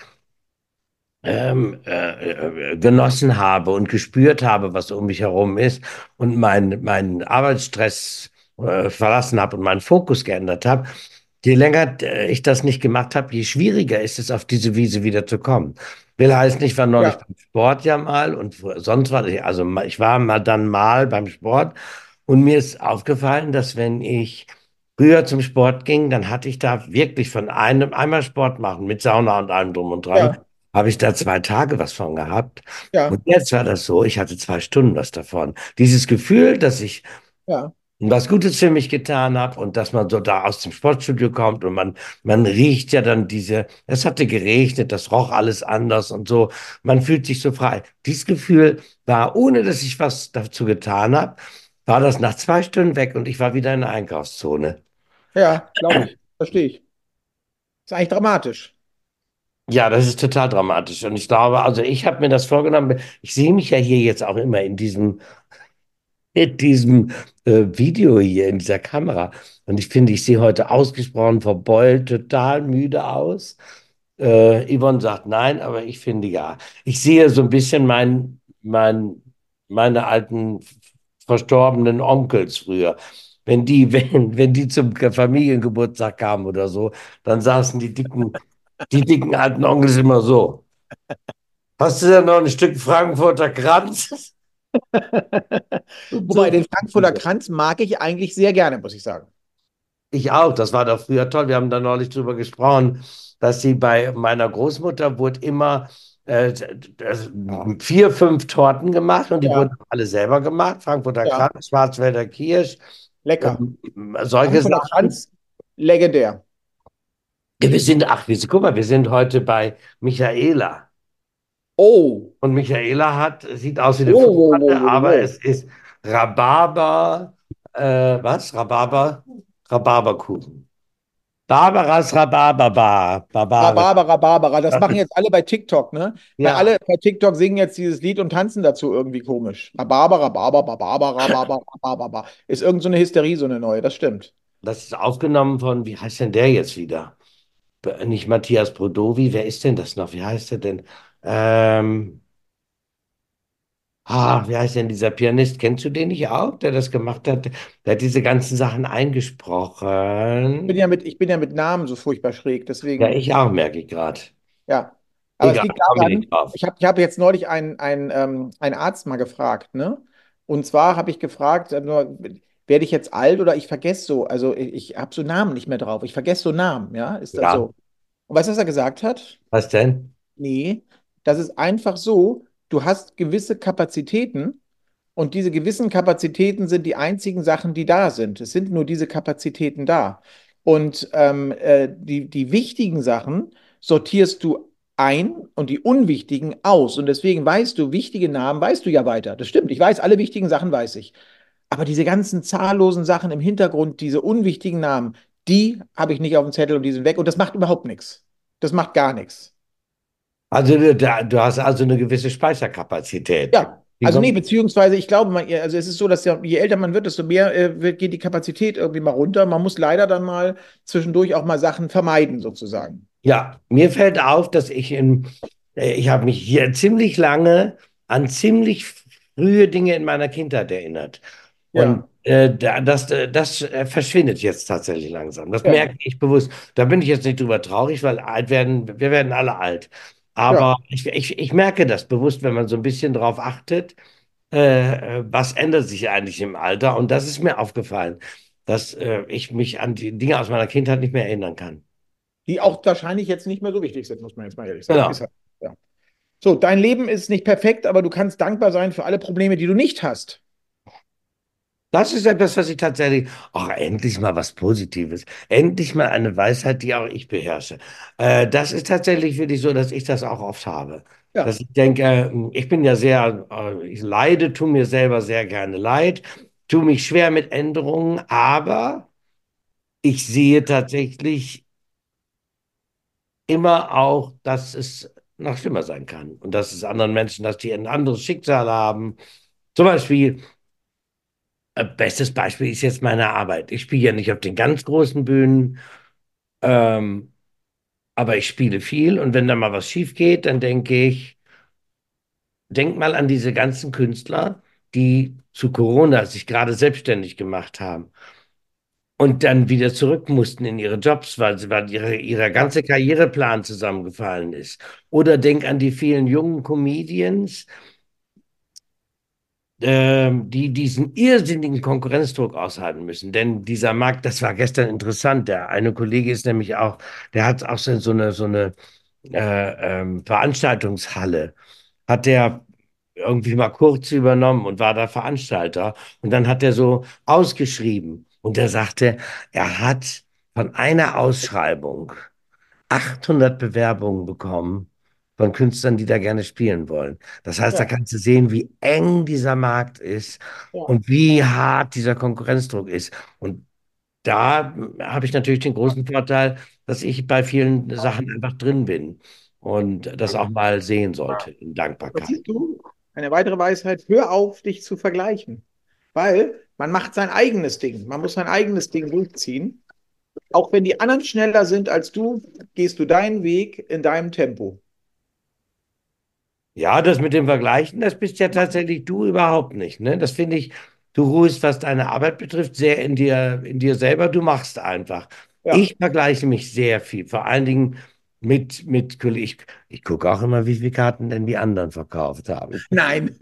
ähm, äh, äh, genossen habe und gespürt habe, was um mich herum ist und meinen mein Arbeitsstress äh, verlassen habe und meinen Fokus geändert habe, je länger äh, ich das nicht gemacht habe, je schwieriger ist es, auf diese Wiese wieder zu kommen. Will heißen, ich war neulich ja, beim Sport ja mal und sonst war ich, also ma- ich war mal dann mal beim Sport und mir ist aufgefallen, dass wenn ich früher zum Sport ging, dann hatte ich da wirklich von einem einmal Sport machen mit Sauna und allem drum und dran, ja, habe ich da zwei Tage was von gehabt. Und ja, jetzt war das so, ich hatte zwei Stunden was davon. Dieses Gefühl, dass ich ja, was Gutes für mich getan habe und dass man so da aus dem Sportstudio kommt und man, man riecht ja dann diese, es hatte geregnet, das roch alles anders und so, man fühlt sich so frei. Dieses Gefühl war, ohne dass ich was dazu getan habe, war das nach zwei Stunden weg und ich war wieder in der Einkaufszone. ja, glaube ich, verstehe ich. Ist eigentlich dramatisch. Ja, das ist total dramatisch. Und ich glaube, also ich habe mir das vorgenommen, ich sehe mich ja hier jetzt auch immer in diesem in diesem äh, Video hier, in dieser Kamera. Und ich finde, ich sehe heute ausgesprochen verbeult, total müde aus. Äh, Yvonne sagt nein, aber ich finde ja. Ich sehe so ein bisschen mein, mein, meine alten verstorbenen Onkels früher. Wenn die, wenn, wenn die zum Familiengeburtstag kamen oder so, dann saßen die dicken, die dicken alten Onkels immer so. Hast du denn noch ein Stück Frankfurter Kranz? Wobei, So. den Frankfurter Kranz mag ich eigentlich sehr gerne, muss ich sagen. Ich auch, das war doch früher toll. Wir haben da neulich drüber gesprochen, dass sie bei meiner Großmutter wurde immer äh, das- vier, fünf Torten gemacht und die Ja, wurden alle selber gemacht. Frankfurter ja, Kranz, Schwarzwälder Kirsch, lecker. ähm, solche Frankfurter Sachen. Kranz, legendär. Wir sind, ach, wir, guck mal, wir sind heute bei Michaela. Oh, Und Michaela hat, sieht aus wie eine oh, oh, Fußmatte, oh, oh, aber oh. es ist Rhabarber, äh, was? Rhabarber, Rhabarberkuchen. Barbaras Rhabarber. Barbares. Rhabarbera, Barbara, das machen jetzt alle bei TikTok, ne? Bei Ja, alle bei TikTok singen jetzt dieses Lied und tanzen dazu irgendwie komisch. Rhabarbera, Barbara, Barbara, Barbara, Barbara. Ist irgend so eine Hysterie, so eine neue, das stimmt. das ist aufgenommen von, wie heißt denn der jetzt wieder? B- Nicht Matthias Brodowi, wer ist denn das noch? Wie heißt er denn? Ähm, ah, wie heißt denn dieser Pianist? Kennst du den nicht auch, der das gemacht hat? Der hat diese ganzen Sachen Ich bin eingesprochen. ja mit, ich bin ja mit Namen so furchtbar schräg, Ja, deswegen, ich auch, merke ich gerade. ja. Aber es Egal, liegt komme ich daran, nicht drauf. ich habe ich hab jetzt neulich einen, einen, ähm, einen Arzt mal gefragt, ne? Und zwar habe ich gefragt, äh, nur, werde ich jetzt alt oder ich vergesse so, also ich, ich habe so Namen nicht mehr drauf, ich vergesse so Namen, ja? Ist das Ja, so? Und weißt du, was er gesagt hat? was denn? Nee, das ist einfach so, du hast gewisse Kapazitäten und diese gewissen Kapazitäten sind die einzigen Sachen, die da sind. Es sind nur diese Kapazitäten da. Und ähm, äh, die, die wichtigen Sachen sortierst du ein und die unwichtigen aus. Und deswegen weißt du, wichtige Namen weißt du ja weiter. Das stimmt, ich weiß, alle wichtigen Sachen weiß ich. Aber diese ganzen zahllosen Sachen im Hintergrund, diese unwichtigen Namen, die habe ich nicht auf dem Zettel und die sind weg. Und das macht überhaupt nichts. Das macht gar nichts. Also du, da- du hast also eine gewisse Speicherkapazität. Ja, Die also nee, kommt, beziehungsweise ich glaube, man, also es ist so, dass ja, je älter man wird, desto mehr äh, wird, geht die Kapazität irgendwie mal runter. Man muss leider dann mal zwischendurch auch mal Sachen vermeiden, sozusagen. ja, mir fällt auf, dass ich in, äh, ich habe mich hier ziemlich lange an ziemlich frühe Dinge in meiner Kindheit erinnert. Und Ja, äh, da- das, äh, das äh, verschwindet jetzt tatsächlich langsam. Das ja, merke ich bewusst. Da bin ich jetzt nicht drüber traurig, weil alt werden, wir werden alle alt. ja. Aber ich, ich, ich merke das bewusst, wenn man so ein bisschen drauf achtet, äh, äh, was ändert sich eigentlich im Alter. Und das ist mir aufgefallen, dass äh, ich mich an die Dinge aus meiner Kindheit nicht mehr erinnern kann. Die auch wahrscheinlich jetzt nicht mehr so wichtig sind, muss man jetzt mal ehrlich sagen. Ist Genau. halt, ja. So, dein Leben ist nicht perfekt, aber du kannst dankbar sein für alle Probleme, die du nicht hast. Das ist etwas, was ich tatsächlich, ach, endlich mal was Positives. Endlich mal eine Weisheit, die auch ich beherrsche. Äh, das ist tatsächlich wirklich so, dass ich das auch oft habe. Dass Ja, ich denke, ich bin ja sehr, äh, ich leide, tue mir selber sehr gerne leid, tue mich schwer mit Änderungen, aber ich sehe tatsächlich immer auch, dass es noch schlimmer sein kann. Und dass es anderen Menschen, dass die ein anderes Schicksal haben. Zum Beispiel, äh, bestes Beispiel ist jetzt meine Arbeit. Ich spiele ja nicht auf den ganz großen Bühnen, ähm, aber ich spiele viel und wenn da mal was schief geht, dann denke ich, denk mal an diese ganzen Künstler, die zu Corona sich gerade selbstständig gemacht haben und dann wieder zurück mussten in ihre Jobs, weil, sie- weil ihre, ihrer ja, ganze Karriereplan zusammengefallen ist. Oder denk an die vielen jungen Comedians, ähm, die diesen irrsinnigen Konkurrenzdruck aushalten müssen. Denn dieser Markt, das war gestern interessant. Der eine Kollege ist nämlich auch, der hat auch so so eine, so eine äh, ähm, Veranstaltungshalle, hat der irgendwie mal kurz übernommen und war da Veranstalter. Und dann hat er so ausgeschrieben. Und er sagte, er hat von einer Ausschreibung achthundert Bewerbungen bekommen von Künstlern, die da gerne spielen wollen. Das heißt, da ja, kannst du sehen, wie eng dieser Markt ist ja. und wie hart dieser Konkurrenzdruck ist. Und da habe ich natürlich den großen Vorteil, dass ich bei vielen Sachen einfach drin bin und das auch mal sehen sollte in Das Dankbarkeit. siehst du, eine weitere Weisheit, hör auf, dich zu vergleichen. Weil man macht sein eigenes Ding. Man muss sein eigenes Ding durchziehen. Auch wenn die anderen schneller sind als du, gehst du deinen Weg in deinem Tempo. Ja, das mit dem Vergleichen, das bist ja tatsächlich du überhaupt nicht, ne? Das finde ich, du ruhst, was deine Arbeit betrifft, sehr in dir, in dir selber. Du machst einfach. Ja. Ich vergleiche mich sehr viel, vor allen Dingen mit, mit, Kollegen. ich, ich gucke auch immer, wie viele Karten denn die anderen verkauft haben. Nein.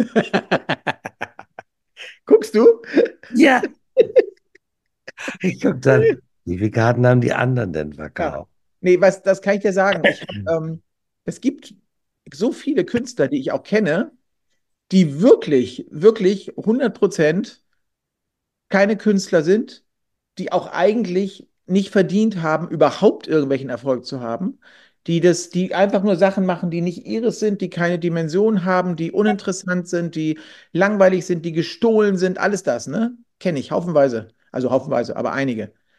Guckst du? Ja, ich gucke dann, wie viele Karten haben die anderen denn Ja. verkauft? Nee, was, das kann ich dir sagen. Ich hab, ähm, es gibt so viele Künstler, die ich auch kenne, die wirklich, wirklich hundert Prozent keine Künstler sind, die auch eigentlich nicht verdient haben, überhaupt irgendwelchen Erfolg zu haben, die das, die einfach nur Sachen machen, die nicht ihres sind, die keine Dimension haben, die uninteressant sind, die langweilig sind, die gestohlen sind, alles das, ne? Kenne ich haufenweise. Also haufenweise, aber einige.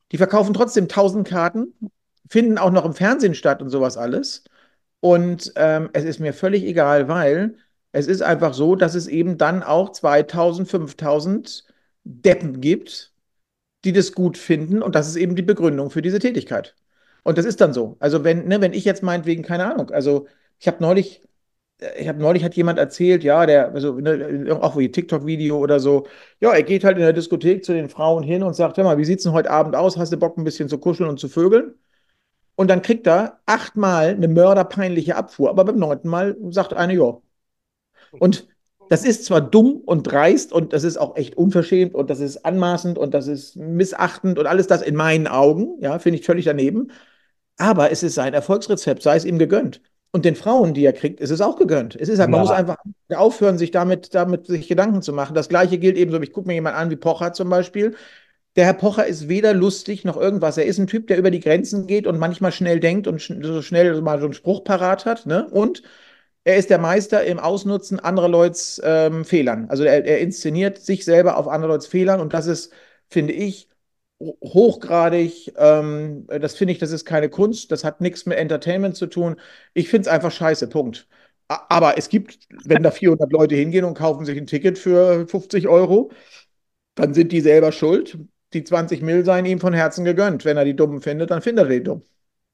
Die verkaufen trotzdem tausend Karten, finden auch noch im Fernsehen statt und sowas alles. Und ähm, es ist mir völlig egal, weil es ist einfach so, dass es eben dann auch zweitausend, fünftausend Deppen gibt, die das gut finden. Und das ist eben die Begründung für diese Tätigkeit. Und das ist dann so. Also wenn, ne, wenn ich jetzt meinetwegen, keine Ahnung, also ich habe neulich, ich habe neulich hat jemand erzählt, ja, der, also ne, auch wie TikTok-Video oder so, ja, er geht halt in der Diskothek zu den Frauen hin und sagt, hör mal, wie sieht's denn heute Abend aus? Hast du Bock, ein bisschen zu kuscheln und zu vögeln? Und dann kriegt er achtmal eine mörderpeinliche Abfuhr, aber beim neunten Mal sagt eine, ja. Und das ist zwar dumm und dreist und das ist auch echt unverschämt und das ist anmaßend und das ist missachtend und alles das in meinen Augen, ja, finde ich völlig daneben. Aber es ist sein Erfolgsrezept, sei es ihm gegönnt. Und den Frauen, die er kriegt, ist es auch gegönnt. Es ist halt, man muss Ja, einfach aufhören, sich damit, damit sich Gedanken zu machen. Das Gleiche gilt ebenso. Ich gucke mir jemanden an wie Pocher zum Beispiel. Der Herr Pocher ist weder lustig noch irgendwas. Er ist ein Typ, der über die Grenzen geht und manchmal schnell denkt und schn so schnell mal so einen Spruch parat hat. Ne? Und er ist der Meister im Ausnutzen anderer Leute's ähm, Fehlern. Also er, er inszeniert sich selber auf andere Leute's Fehlern und das ist, finde ich, hochgradig. Ähm, das finde ich, das ist keine Kunst. Das hat nichts mit Entertainment zu tun. Ich finde es einfach scheiße. Punkt. A- Aber es gibt, wenn da vierhundert Leute hingehen und kaufen sich ein Ticket für fünfzig Euro, dann sind die selber schuld. Die zwanzig Mil seien ihm von Herzen gegönnt. Wenn er die Dummen findet, dann findet er die dumm.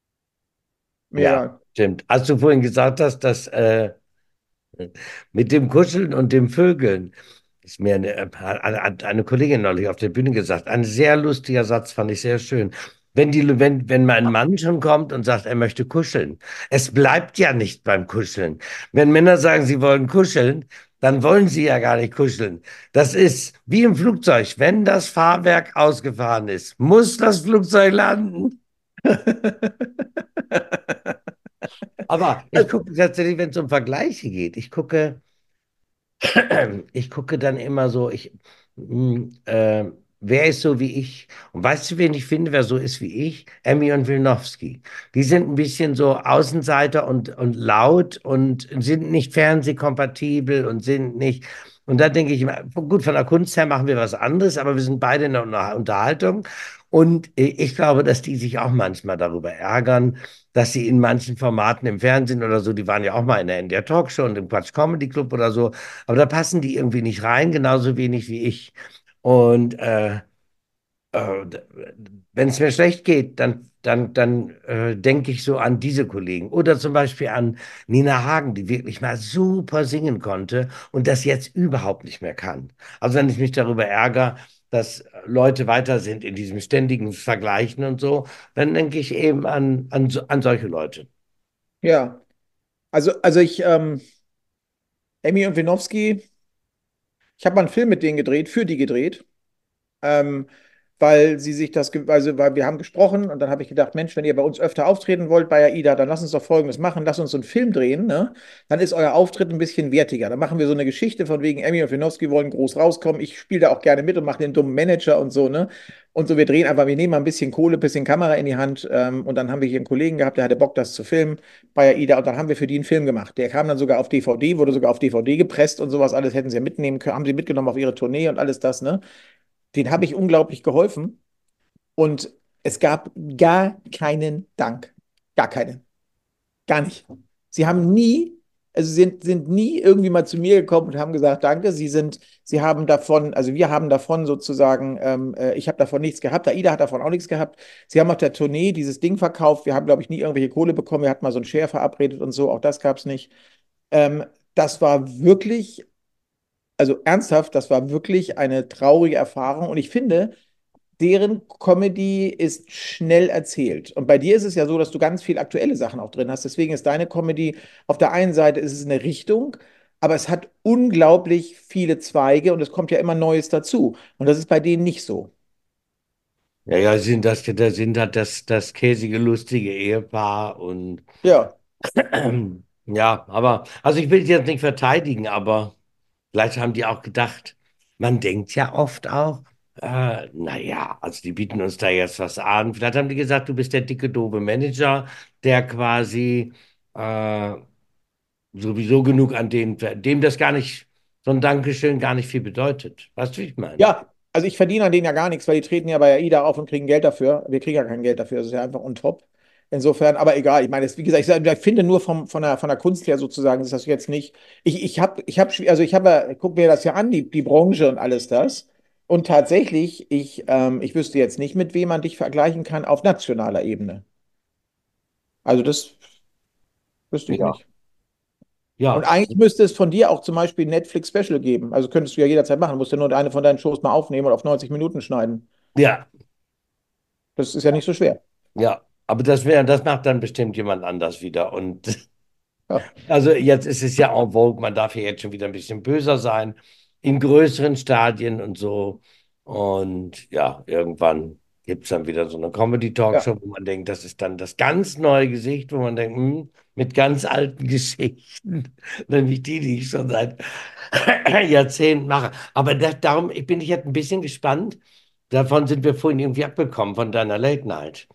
Mir ja, egal. stimmt. Als du vorhin gesagt hast, dass äh, mit dem Kuscheln und dem Vögeln, ist mir eine, eine, eine Kollegin neulich auf der Bühne gesagt, ein sehr lustiger Satz, fand ich sehr schön. Wenn die, wenn, wenn mein Mann schon kommt und sagt, er möchte kuscheln, es bleibt ja nicht beim Kuscheln. Wenn Männer sagen, sie wollen kuscheln, dann wollen sie ja gar nicht kuscheln. Das ist wie im Flugzeug. Wenn das Fahrwerk ausgefahren ist, muss das Flugzeug landen. Aber ich gucke tatsächlich, wenn es um Vergleiche geht, ich gucke, ich gucke dann immer so, ich, mh, äh, wer ist so wie ich? Und weißt du, wen ich finde, wer so ist wie ich? Emmy und Wilnowski. Die sind ein bisschen so Außenseiter und, und laut und sind nicht fernsehkompatibel und sind nicht. Und da denke ich immer, gut, von der Kunst her machen wir was anderes, aber wir sind beide in der Unter- Unterhaltung. Und äh, ich glaube, dass die sich auch manchmal darüber ärgern, dass sie in manchen Formaten im Fernsehen oder so, die waren ja auch mal in der N D R Talkshow und im Quatsch Comedy Club oder so, aber da passen die irgendwie nicht rein, genauso wenig wie ich. Und äh, äh, wenn es mir schlecht geht, dann, dann, dann äh, denke ich so an diese Kollegen. Oder zum Beispiel an Nina Hagen, die wirklich mal super singen konnte und das jetzt überhaupt nicht mehr kann. Also wenn ich mich darüber ärgere, dass Leute weiter sind in diesem ständigen Vergleichen und so, dann denke ich eben an, an, so- an solche Leute. Ja, also, also ich, ähm, Emmy und Winowski, ich habe mal einen Film mit denen gedreht, für die gedreht. ähm, weil sie sich das, ge- also weil wir haben gesprochen und dann habe ich gedacht, Mensch, wenn ihr bei uns öfter auftreten wollt bei AIDA, dann lasst uns doch Folgendes machen, lasst uns so einen Film drehen, ne? Dann ist euer Auftritt ein bisschen wertiger. Dann machen wir so eine Geschichte von wegen Emmy und Winowski wollen groß rauskommen. Ich spiele da auch gerne mit und mache den dummen Manager und so, ne? Und so, wir drehen einfach, wir nehmen mal ein bisschen Kohle, ein bisschen Kamera in die Hand ähm, und dann haben wir hier einen Kollegen gehabt, der hatte Bock, das zu filmen bei AIDA und dann haben wir für die einen Film gemacht. Der kam dann sogar auf D V D, wurde sogar auf D V D gepresst und sowas alles hätten sie ja mitnehmen können, haben sie mitgenommen auf ihre Tournee und alles das, ne? Den habe ich unglaublich geholfen und es gab gar keinen Dank. Gar keinen. Gar nicht. Sie haben nie, also sind, sind nie irgendwie mal zu mir gekommen und haben gesagt, danke. Sie sind, sie haben davon, also wir haben davon sozusagen, ähm, äh, ich habe davon nichts gehabt. Aida hat davon auch nichts gehabt. Sie haben auf der Tournee dieses Ding verkauft. Wir haben, glaube ich, nie irgendwelche Kohle bekommen. Wir hatten mal so einen Share verabredet und so. Auch das gab es nicht. Ähm, das war wirklich, also ernsthaft, das war wirklich eine traurige Erfahrung. Und ich finde, deren Comedy ist schnell erzählt. Und bei dir ist es ja so, dass du ganz viel aktuelle Sachen auch drin hast. Deswegen ist deine Comedy auf der einen Seite ist es eine Richtung, aber es hat unglaublich viele Zweige und es kommt ja immer Neues dazu. Und das ist bei denen nicht so. Ja, ja, sind das, das sind halt das, das käsige, lustige Ehepaar und Ja, ja, aber, also ich will die jetzt nicht verteidigen, aber vielleicht haben die auch gedacht, man denkt ja oft auch, äh, naja, also die bieten uns da jetzt was an. Vielleicht haben die gesagt, du bist der dicke, doofe Manager, der quasi äh, sowieso genug an dem, dem das gar nicht, so ein Dankeschön gar nicht viel bedeutet. Weißt du, wie ich meine? ja. Also ich verdiene an denen ja gar nichts, weil die treten ja bei A I da auf und kriegen Geld dafür. Wir kriegen ja kein Geld dafür, das ist ja einfach on top. Insofern, aber egal, ich meine, das, wie gesagt, ich, sag- ich finde nur vom, von der, von der Kunst her sozusagen, ist das jetzt nicht. Ich, ich habe, ich habe, also ich habe, ja- guck mir das ja an, die, die Branche und alles das. Und tatsächlich, ich, ähm, ich wüsste jetzt nicht, mit wem man dich vergleichen kann auf nationaler Ebene. Also das wüsste ich Ja, nicht. Und ja, eigentlich müsste es von dir auch zum Beispiel ein Netflix-Special geben. Also könntest du ja jederzeit machen. Du musst ja nur eine von deinen Shows mal aufnehmen und auf neunzig Minuten schneiden. ja, Das ist ja nicht so schwer. ja. Aber das wäre, das macht dann bestimmt jemand anders wieder. Und Ja, also jetzt ist es ja en vogue, man darf ja jetzt schon wieder ein bisschen böser sein, in größeren Stadien und so. Und ja, irgendwann gibt es dann wieder so eine ja, Comedy-Talkshow, wo man denkt, das ist dann das ganz neue Gesicht, wo man denkt, hm, mit ganz alten Geschichten, nämlich die, die ich schon seit Jahrzehnten mache. Aber das, darum ich bin ich jetzt ein bisschen gespannt. Davon sind wir vorhin irgendwie abgekommen, von deiner Late Night.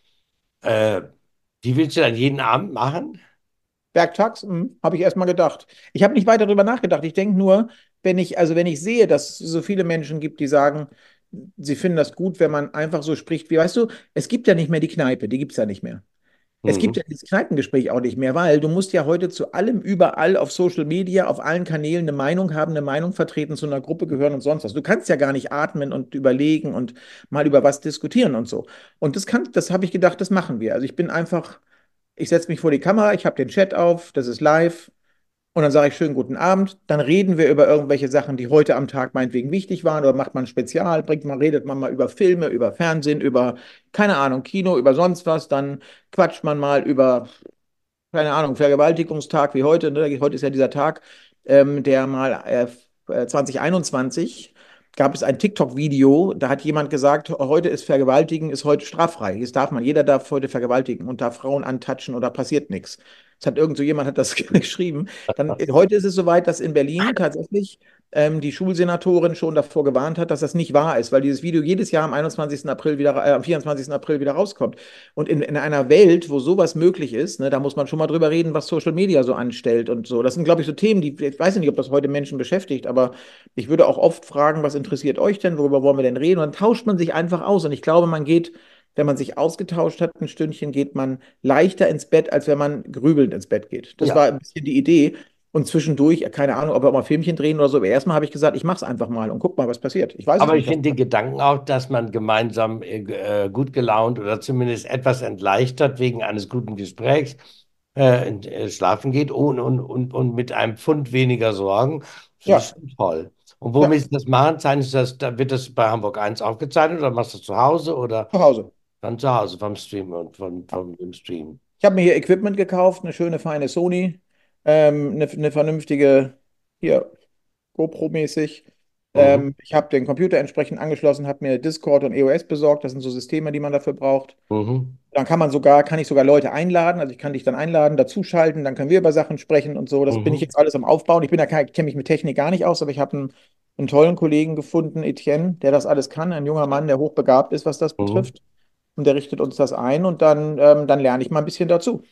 Äh, Die willst du dann jeden Abend machen? Werktags, habe ich erst mal gedacht. Ich habe nicht weiter darüber nachgedacht. Ich denke nur, wenn ich, also wenn ich sehe, dass es so viele Menschen gibt, die sagen, sie finden das gut, wenn man einfach so spricht, wie, weißt du, es gibt ja nicht mehr die Kneipe, die gibt es ja nicht mehr. Es gibt Mhm. ja dieses Kneipengespräch auch nicht mehr, weil du musst ja heute zu allem überall auf Social Media, auf allen Kanälen eine Meinung haben, eine Meinung vertreten, zu einer Gruppe gehören und sonst was. Du kannst ja gar nicht atmen und überlegen und mal über was diskutieren und so. Und das kann, das habe ich gedacht, das machen wir. Also ich bin einfach, ich setze mich vor die Kamera, ich habe den Chat auf, das ist live. Und dann sage ich schönen guten Abend. Dann reden wir über irgendwelche Sachen, die heute am Tag meinetwegen wichtig waren. Oder macht man ein Spezial, bringt man, redet man mal über Filme, über Fernsehen, über, keine Ahnung, Kino, über sonst was. Dann quatscht man mal über, keine Ahnung, Vergewaltigungstag wie heute. Ne? Heute ist ja dieser Tag, ähm, der mal äh, äh, zwanzig einundzwanzig gab es ein TikTok-Video, da hat jemand gesagt, heute ist Vergewaltigen, ist heute straffrei. Jetzt darf man, jeder darf heute vergewaltigen und darf Frauen antatschen oder passiert nichts. Das hat irgend so jemand hat das geschrieben. Dann, äh, heute ist es soweit, dass in Berlin tatsächlich ähm, die Schulsenatorin schon davor gewarnt hat, dass das nicht wahr ist, weil dieses Video jedes Jahr am einundzwanzigsten April wieder, äh, am vierundzwanzigsten April wieder rauskommt. Und in, in einer Welt, wo sowas möglich ist, ne, da muss man schon mal drüber reden, was Social Media so anstellt und so. Das sind, glaube ich, so Themen, die, ich weiß nicht, ob das heute Menschen beschäftigt, aber ich würde auch oft fragen, was interessiert euch denn, worüber wollen wir denn reden? Und dann tauscht man sich einfach aus. Und ich glaube, man geht, wenn man sich ausgetauscht hat, ein Stündchen, geht man leichter ins Bett, als wenn man grübelnd ins Bett geht. Das war Ja. ein bisschen die Idee. Und zwischendurch, keine Ahnung, ob wir auch mal Filmchen drehen oder so, aber erstmal habe ich gesagt, ich mache es einfach mal und guck mal, was passiert. Ich weiß es Aber ich nicht, was. finde den Gedanken auch, dass man gemeinsam äh, äh, gut gelaunt oder zumindest etwas erleichtert wegen eines guten Gesprächs äh, in- äh, schlafen geht und, und, und, und mit einem Pfund weniger Sorgen, finde ich Ja, schon toll. Und ja, womit Sie das machen, zeichnest du das, da wird das bei Hamburg eins aufgezeichnet oder machst du das zu Hause oder zu Hause. dann zu Hause vom Stream und von, Ja. vom dem Stream? Ich habe mir hier Equipment gekauft, eine schöne feine Sony, ähm, eine, eine vernünftige, hier, GoPro-mäßig. Mhm. Ähm, ich habe den Computer entsprechend angeschlossen, habe mir Discord und E O S besorgt. Das sind so Systeme, die man dafür braucht. Mhm. Dann kann man sogar, kann ich sogar Leute einladen. Also ich kann dich dann einladen, dazuschalten, dann können wir über Sachen sprechen und so. Das bin ich Mhm. jetzt alles am Aufbauen. Ich bin da, kein- ich kenne mich mit Technik gar nicht aus, aber ich habe einen, einen tollen Kollegen gefunden, Etienne, der das alles kann. Ein junger Mann, der hochbegabt ist, was das Mhm. betrifft. Und der richtet uns das ein und dann, ähm, dann lerne ich mal ein bisschen dazu.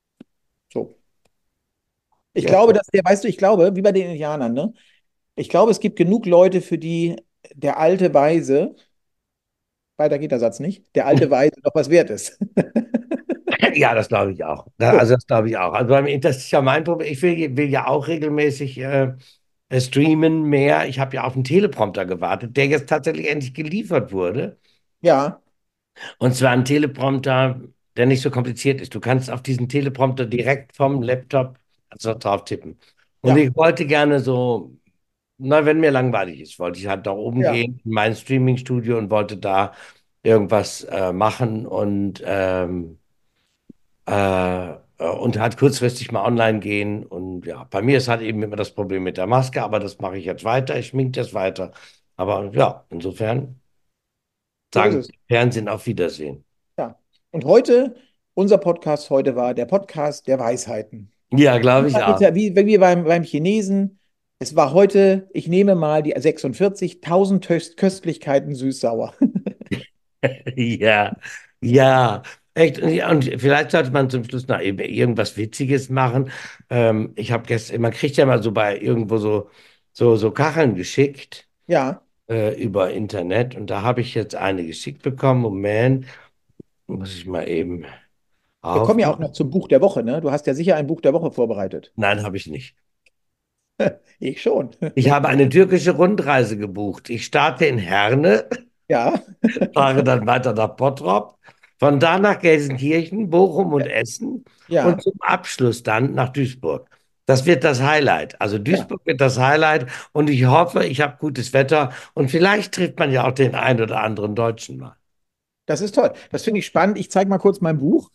So. Ich Ja, glaube, dass der, weißt du, ich glaube, wie bei den Indianern, ne? Ich glaube, es gibt genug Leute, für die der alte Weise, weiter geht der Satz nicht, der alte Weise noch was wert ist. ja, das glaube ich auch. Da- Also So, das glaube ich auch. Also beim- das ist ja mein Problem. Ich will, will ja auch regelmäßig äh, äh, streamen mehr. Ich habe ja auf einen Teleprompter gewartet, der jetzt tatsächlich endlich geliefert wurde. ja, Und zwar ein Teleprompter, der nicht so kompliziert ist. Du kannst auf diesen Teleprompter direkt vom Laptop also drauf tippen. Und ja, ich wollte gerne so, na, wenn mir langweilig ist, wollte ich halt da oben ja, gehen in mein Streamingstudio und wollte da irgendwas äh, machen und ähm, äh, äh, und halt kurzfristig mal online gehen. Und ja, bei mir ist halt eben immer das Problem mit der Maske, aber das mache ich jetzt weiter, ich schminke das weiter. Aber ja, insofern so ist sagen es. wir Fernsehen auf Wiedersehen. Ja. Und heute, unser Podcast heute war der Podcast der Weisheiten. Ja, glaube Wie, ich auch. wie wie beim, beim Chinesen, es war heute, ich nehme mal die sechsundvierzigtausend Töst- Köstlichkeiten süß-sauer. Ja, ja, echt. Und ja, und vielleicht sollte man zum Schluss noch eben irgendwas Witziges machen. Ähm, ich habe gestern, man kriegt ja mal so bei irgendwo so, so, so Kacheln geschickt. Ja, äh, über Internet und da habe ich jetzt eine geschickt bekommen. Moment, muss ich mal eben Wir kommen ja auch aufmachen. noch zum Buch der Woche, ne? Du hast ja sicher ein Buch der Woche vorbereitet. Nein, habe ich nicht. Ich schon. Ich habe eine türkische Rundreise gebucht. Ich starte in Herne, Ja, fahre dann weiter nach Bottrop, von da nach Gelsenkirchen, Bochum und ja, Essen und ja, zum Abschluss dann nach Duisburg. Das wird das Highlight. Also ja. Duisburg wird das Highlight und ich hoffe, ich habe gutes Wetter und vielleicht trifft man ja auch den einen oder anderen Deutschen mal. Das ist toll. Das finde ich spannend. Ich zeige mal kurz mein Buch.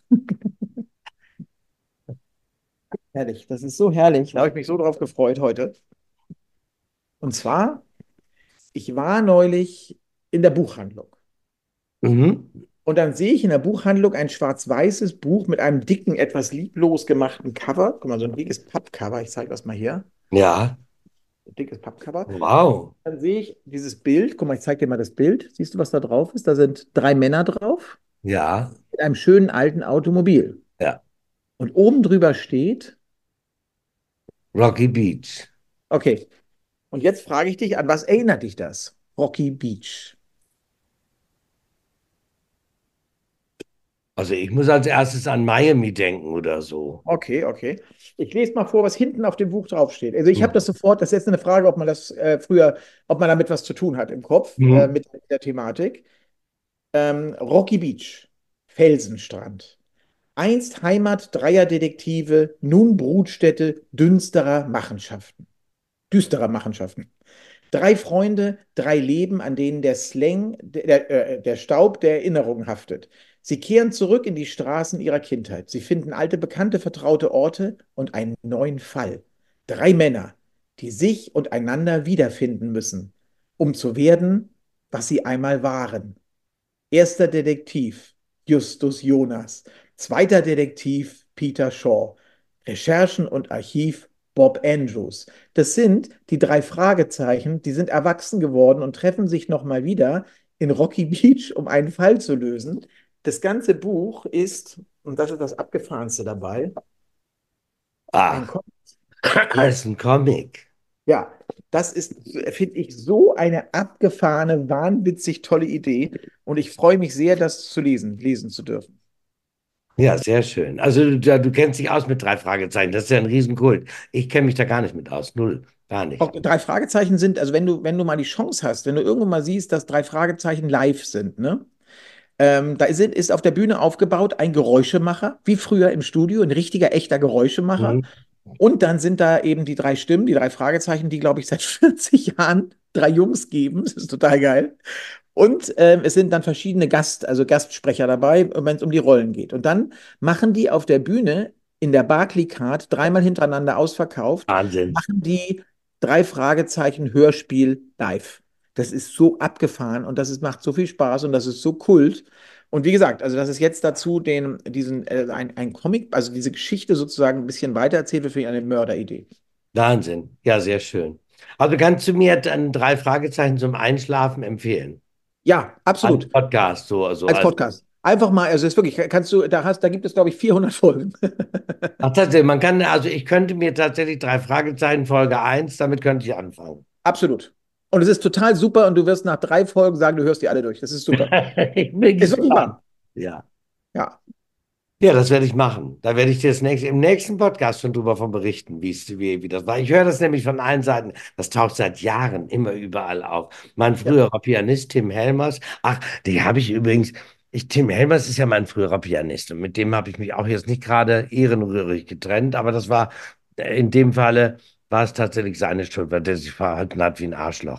Herrlich. Das ist so herrlich. Da habe ich mich so drauf gefreut heute. Und zwar, ich war neulich in der Buchhandlung. Mhm. Und dann sehe ich in der Buchhandlung ein schwarz-weißes Buch mit einem dicken, etwas lieblos gemachten Cover. Guck mal, so ein dickes Pappcover. Ich zeige das mal hier. Ja, Ein dickes Pappcover. wow. Dann sehe ich dieses Bild. Guck mal, ich zeige dir mal das Bild. Siehst du, was da drauf ist? Da sind drei Männer drauf Ja, mit einem schönen alten Automobil. ja. Und oben drüber steht, Rocky Beach. okay, und jetzt frage ich dich, an was erinnert dich das? Rocky Beach. Also ich muss als erstes an Miami denken oder so. Okay, okay. Ich lese mal vor, was hinten auf dem Buch draufsteht. Also ich habe Mhm. das sofort, das ist jetzt eine Frage, ob man das äh, früher, ob man damit was zu tun hat im Kopf, äh, Mhm. mit der Thematik. Ähm, Rocky Beach, Felsenstrand. Einst Heimat dreier Detektive, nun Brutstätte dünsterer Machenschaften. Düsterer Machenschaften. Drei Freunde, drei Leben, an denen der Slang, der, äh, der Staub der Erinnerung haftet. Sie kehren zurück in die Straßen ihrer Kindheit. Sie finden alte, bekannte, vertraute Orte und einen neuen Fall. Drei Männer, die sich und einander wiederfinden müssen, um zu werden, was sie einmal waren. Erster Detektiv Justus Jonas. Zweiter Detektiv Peter Shaw. Recherchen und Archiv Bob Andrews. Das sind die drei Fragezeichen, die sind erwachsen geworden und treffen sich nochmal wieder in Rocky Beach, um einen Fall zu lösen. Das ganze Buch ist, und das ist das Abgefahrenste dabei, ein Ach, Comic. das ist ein Comic. Ja, das ist, finde ich, so eine abgefahrene, wahnwitzig tolle Idee. Und ich freue mich sehr, das zu lesen, lesen zu dürfen. Ja, sehr schön. Also du, du kennst dich aus mit drei Fragezeichen. Das ist ja ein Riesenkult. Ich kenne mich da gar nicht mit aus. Null. Gar Auch nicht. drei Fragezeichen sind, also wenn du, wenn du mal die Chance hast, wenn du irgendwo mal siehst, dass drei Fragezeichen live sind, ne? Ähm, da ist, ist auf der Bühne aufgebaut ein Geräuschemacher, wie früher im Studio, ein richtiger, echter Geräuschemacher. Mhm. Und dann sind da eben die drei Stimmen, die drei Fragezeichen, die, glaube ich, seit vierzig Jahren drei Jungs geben. Das ist total geil. Und ähm, es sind dann verschiedene Gast, also Gastsprecher dabei, wenn es um die Rollen geht. Und dann machen die auf der Bühne in der Barclaycard dreimal hintereinander ausverkauft, Wahnsinn. machen die drei Fragezeichen Hörspiel live. Das ist so abgefahren und das ist, macht so viel Spaß und das ist so Kult. Und wie gesagt, also dass es jetzt dazu den, diesen, äh, ein, ein Comic, also diese Geschichte sozusagen ein bisschen weitererzählt wird, finde ich eine Mörderidee. Wahnsinn. Ja, sehr schön. Also kannst du mir dann drei Fragezeichen zum Einschlafen empfehlen? Ja, Als absolut. Podcast, so, also Als als. Podcast. Einfach mal, also es ist wirklich, kannst du, da hast, da gibt es, glaube ich, vierhundert Folgen. Ach, tatsächlich, man kann, also ich könnte mir tatsächlich drei Fragezeichen Folge eins, damit könnte ich anfangen. Absolut. Und es ist total super und du wirst nach drei Folgen sagen, du hörst die alle durch. Das ist super. Ich bin Ist wirklich gespannt. wahr. Ja. Ja, Ja, das werde ich machen. Da werde ich dir das nächste, im nächsten Podcast schon drüber von berichten, wie es, wie, wie das war. Ich höre das nämlich von allen Seiten. Das taucht seit Jahren immer überall auf. Mein ja, früherer Pianist Tim Helmers, ach, die habe ich übrigens, ich, Tim Helmers ist ja mein früherer Pianist und mit dem habe ich mich auch jetzt nicht gerade ehrenrührig getrennt, aber das war, äh, in dem Falle war es tatsächlich seine Schuld, weil der sich verhalten hat wie ein Arschloch.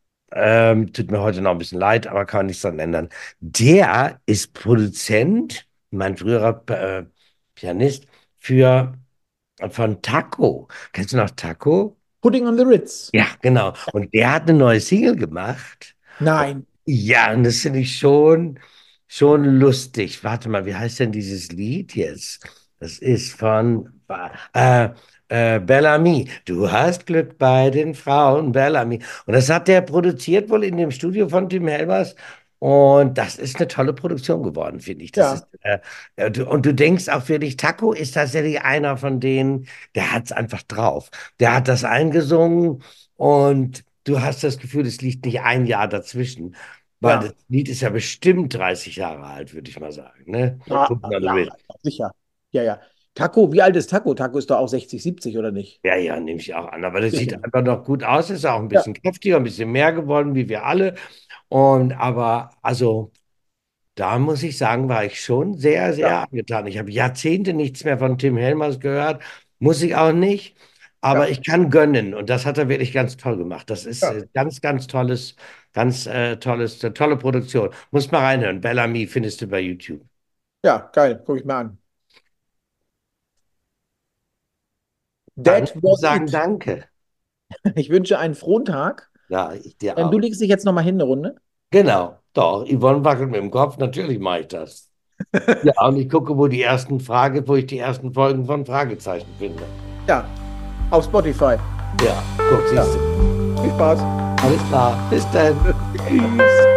Ähm, tut mir heute noch ein bisschen leid, aber kann nichts dran ändern. Der ist Produzent, mein früherer äh, Pianist, für von Taco. Kennst du noch Taco? Pudding on the Ritz. Ja, genau. Und der hat eine neue Single gemacht. Nein. Ja, und das finde ich schon, schon lustig. Warte mal, wie heißt denn dieses Lied jetzt? Das ist von äh, äh, Bellamy. Du hast Glück bei den Frauen, Bellamy. Und das hat der produziert wohl in dem Studio von Tim Helmers. Und das ist eine tolle Produktion geworden, finde ich. Das ist, Ja, äh, äh, du, und du denkst auch wirklich, Taco ist tatsächlich einer von denen, der hat es einfach drauf. Der hat das eingesungen und du hast das Gefühl, es liegt nicht ein Jahr dazwischen, weil das Ja. Lied ist ja bestimmt dreißig Jahre alt, würde ich mal sagen. Ne? Ja, Guck mal, du ja, willst. sicher. Ja, ja. Taco, wie alt ist Taco? Taco ist doch auch sechzig, siebzig, oder nicht? Ja, ja, nehme ich auch an. Aber das sieht Sicher. einfach noch gut aus. Ist auch ein Ja, bisschen kräftiger, ein bisschen mehr geworden, wie wir alle. Und aber, also, da muss ich sagen, war ich schon sehr, ja, sehr angetan. Ich habe Jahrzehnte nichts mehr von Tim Helmers gehört. Muss ich auch nicht. Aber ja, ich kann gönnen. Und das hat er wirklich ganz toll gemacht. Das ist ja. äh, ganz, ganz tolles, ganz äh, tolles, äh, tolle Produktion. Muss mal reinhören. Bellamy findest du bei YouTube. Ja, geil. Guck ich mal an. Dann That muss ich was sagen, it. danke. Ich wünsche einen frohen Tag. Ja, ich dir Ähm, du auch. legst dich jetzt nochmal hin eine Runde. Genau, doch. Yvonne wackelt mit dem Kopf. Natürlich mache ich das. Ja, und ich gucke, wo die ersten Frage, wo ich die ersten Folgen von Fragezeichen finde. Ja, auf Spotify. Ja, guck, Ja, siehst du. viel Spaß. Alles klar. Bis dann. Tschüss.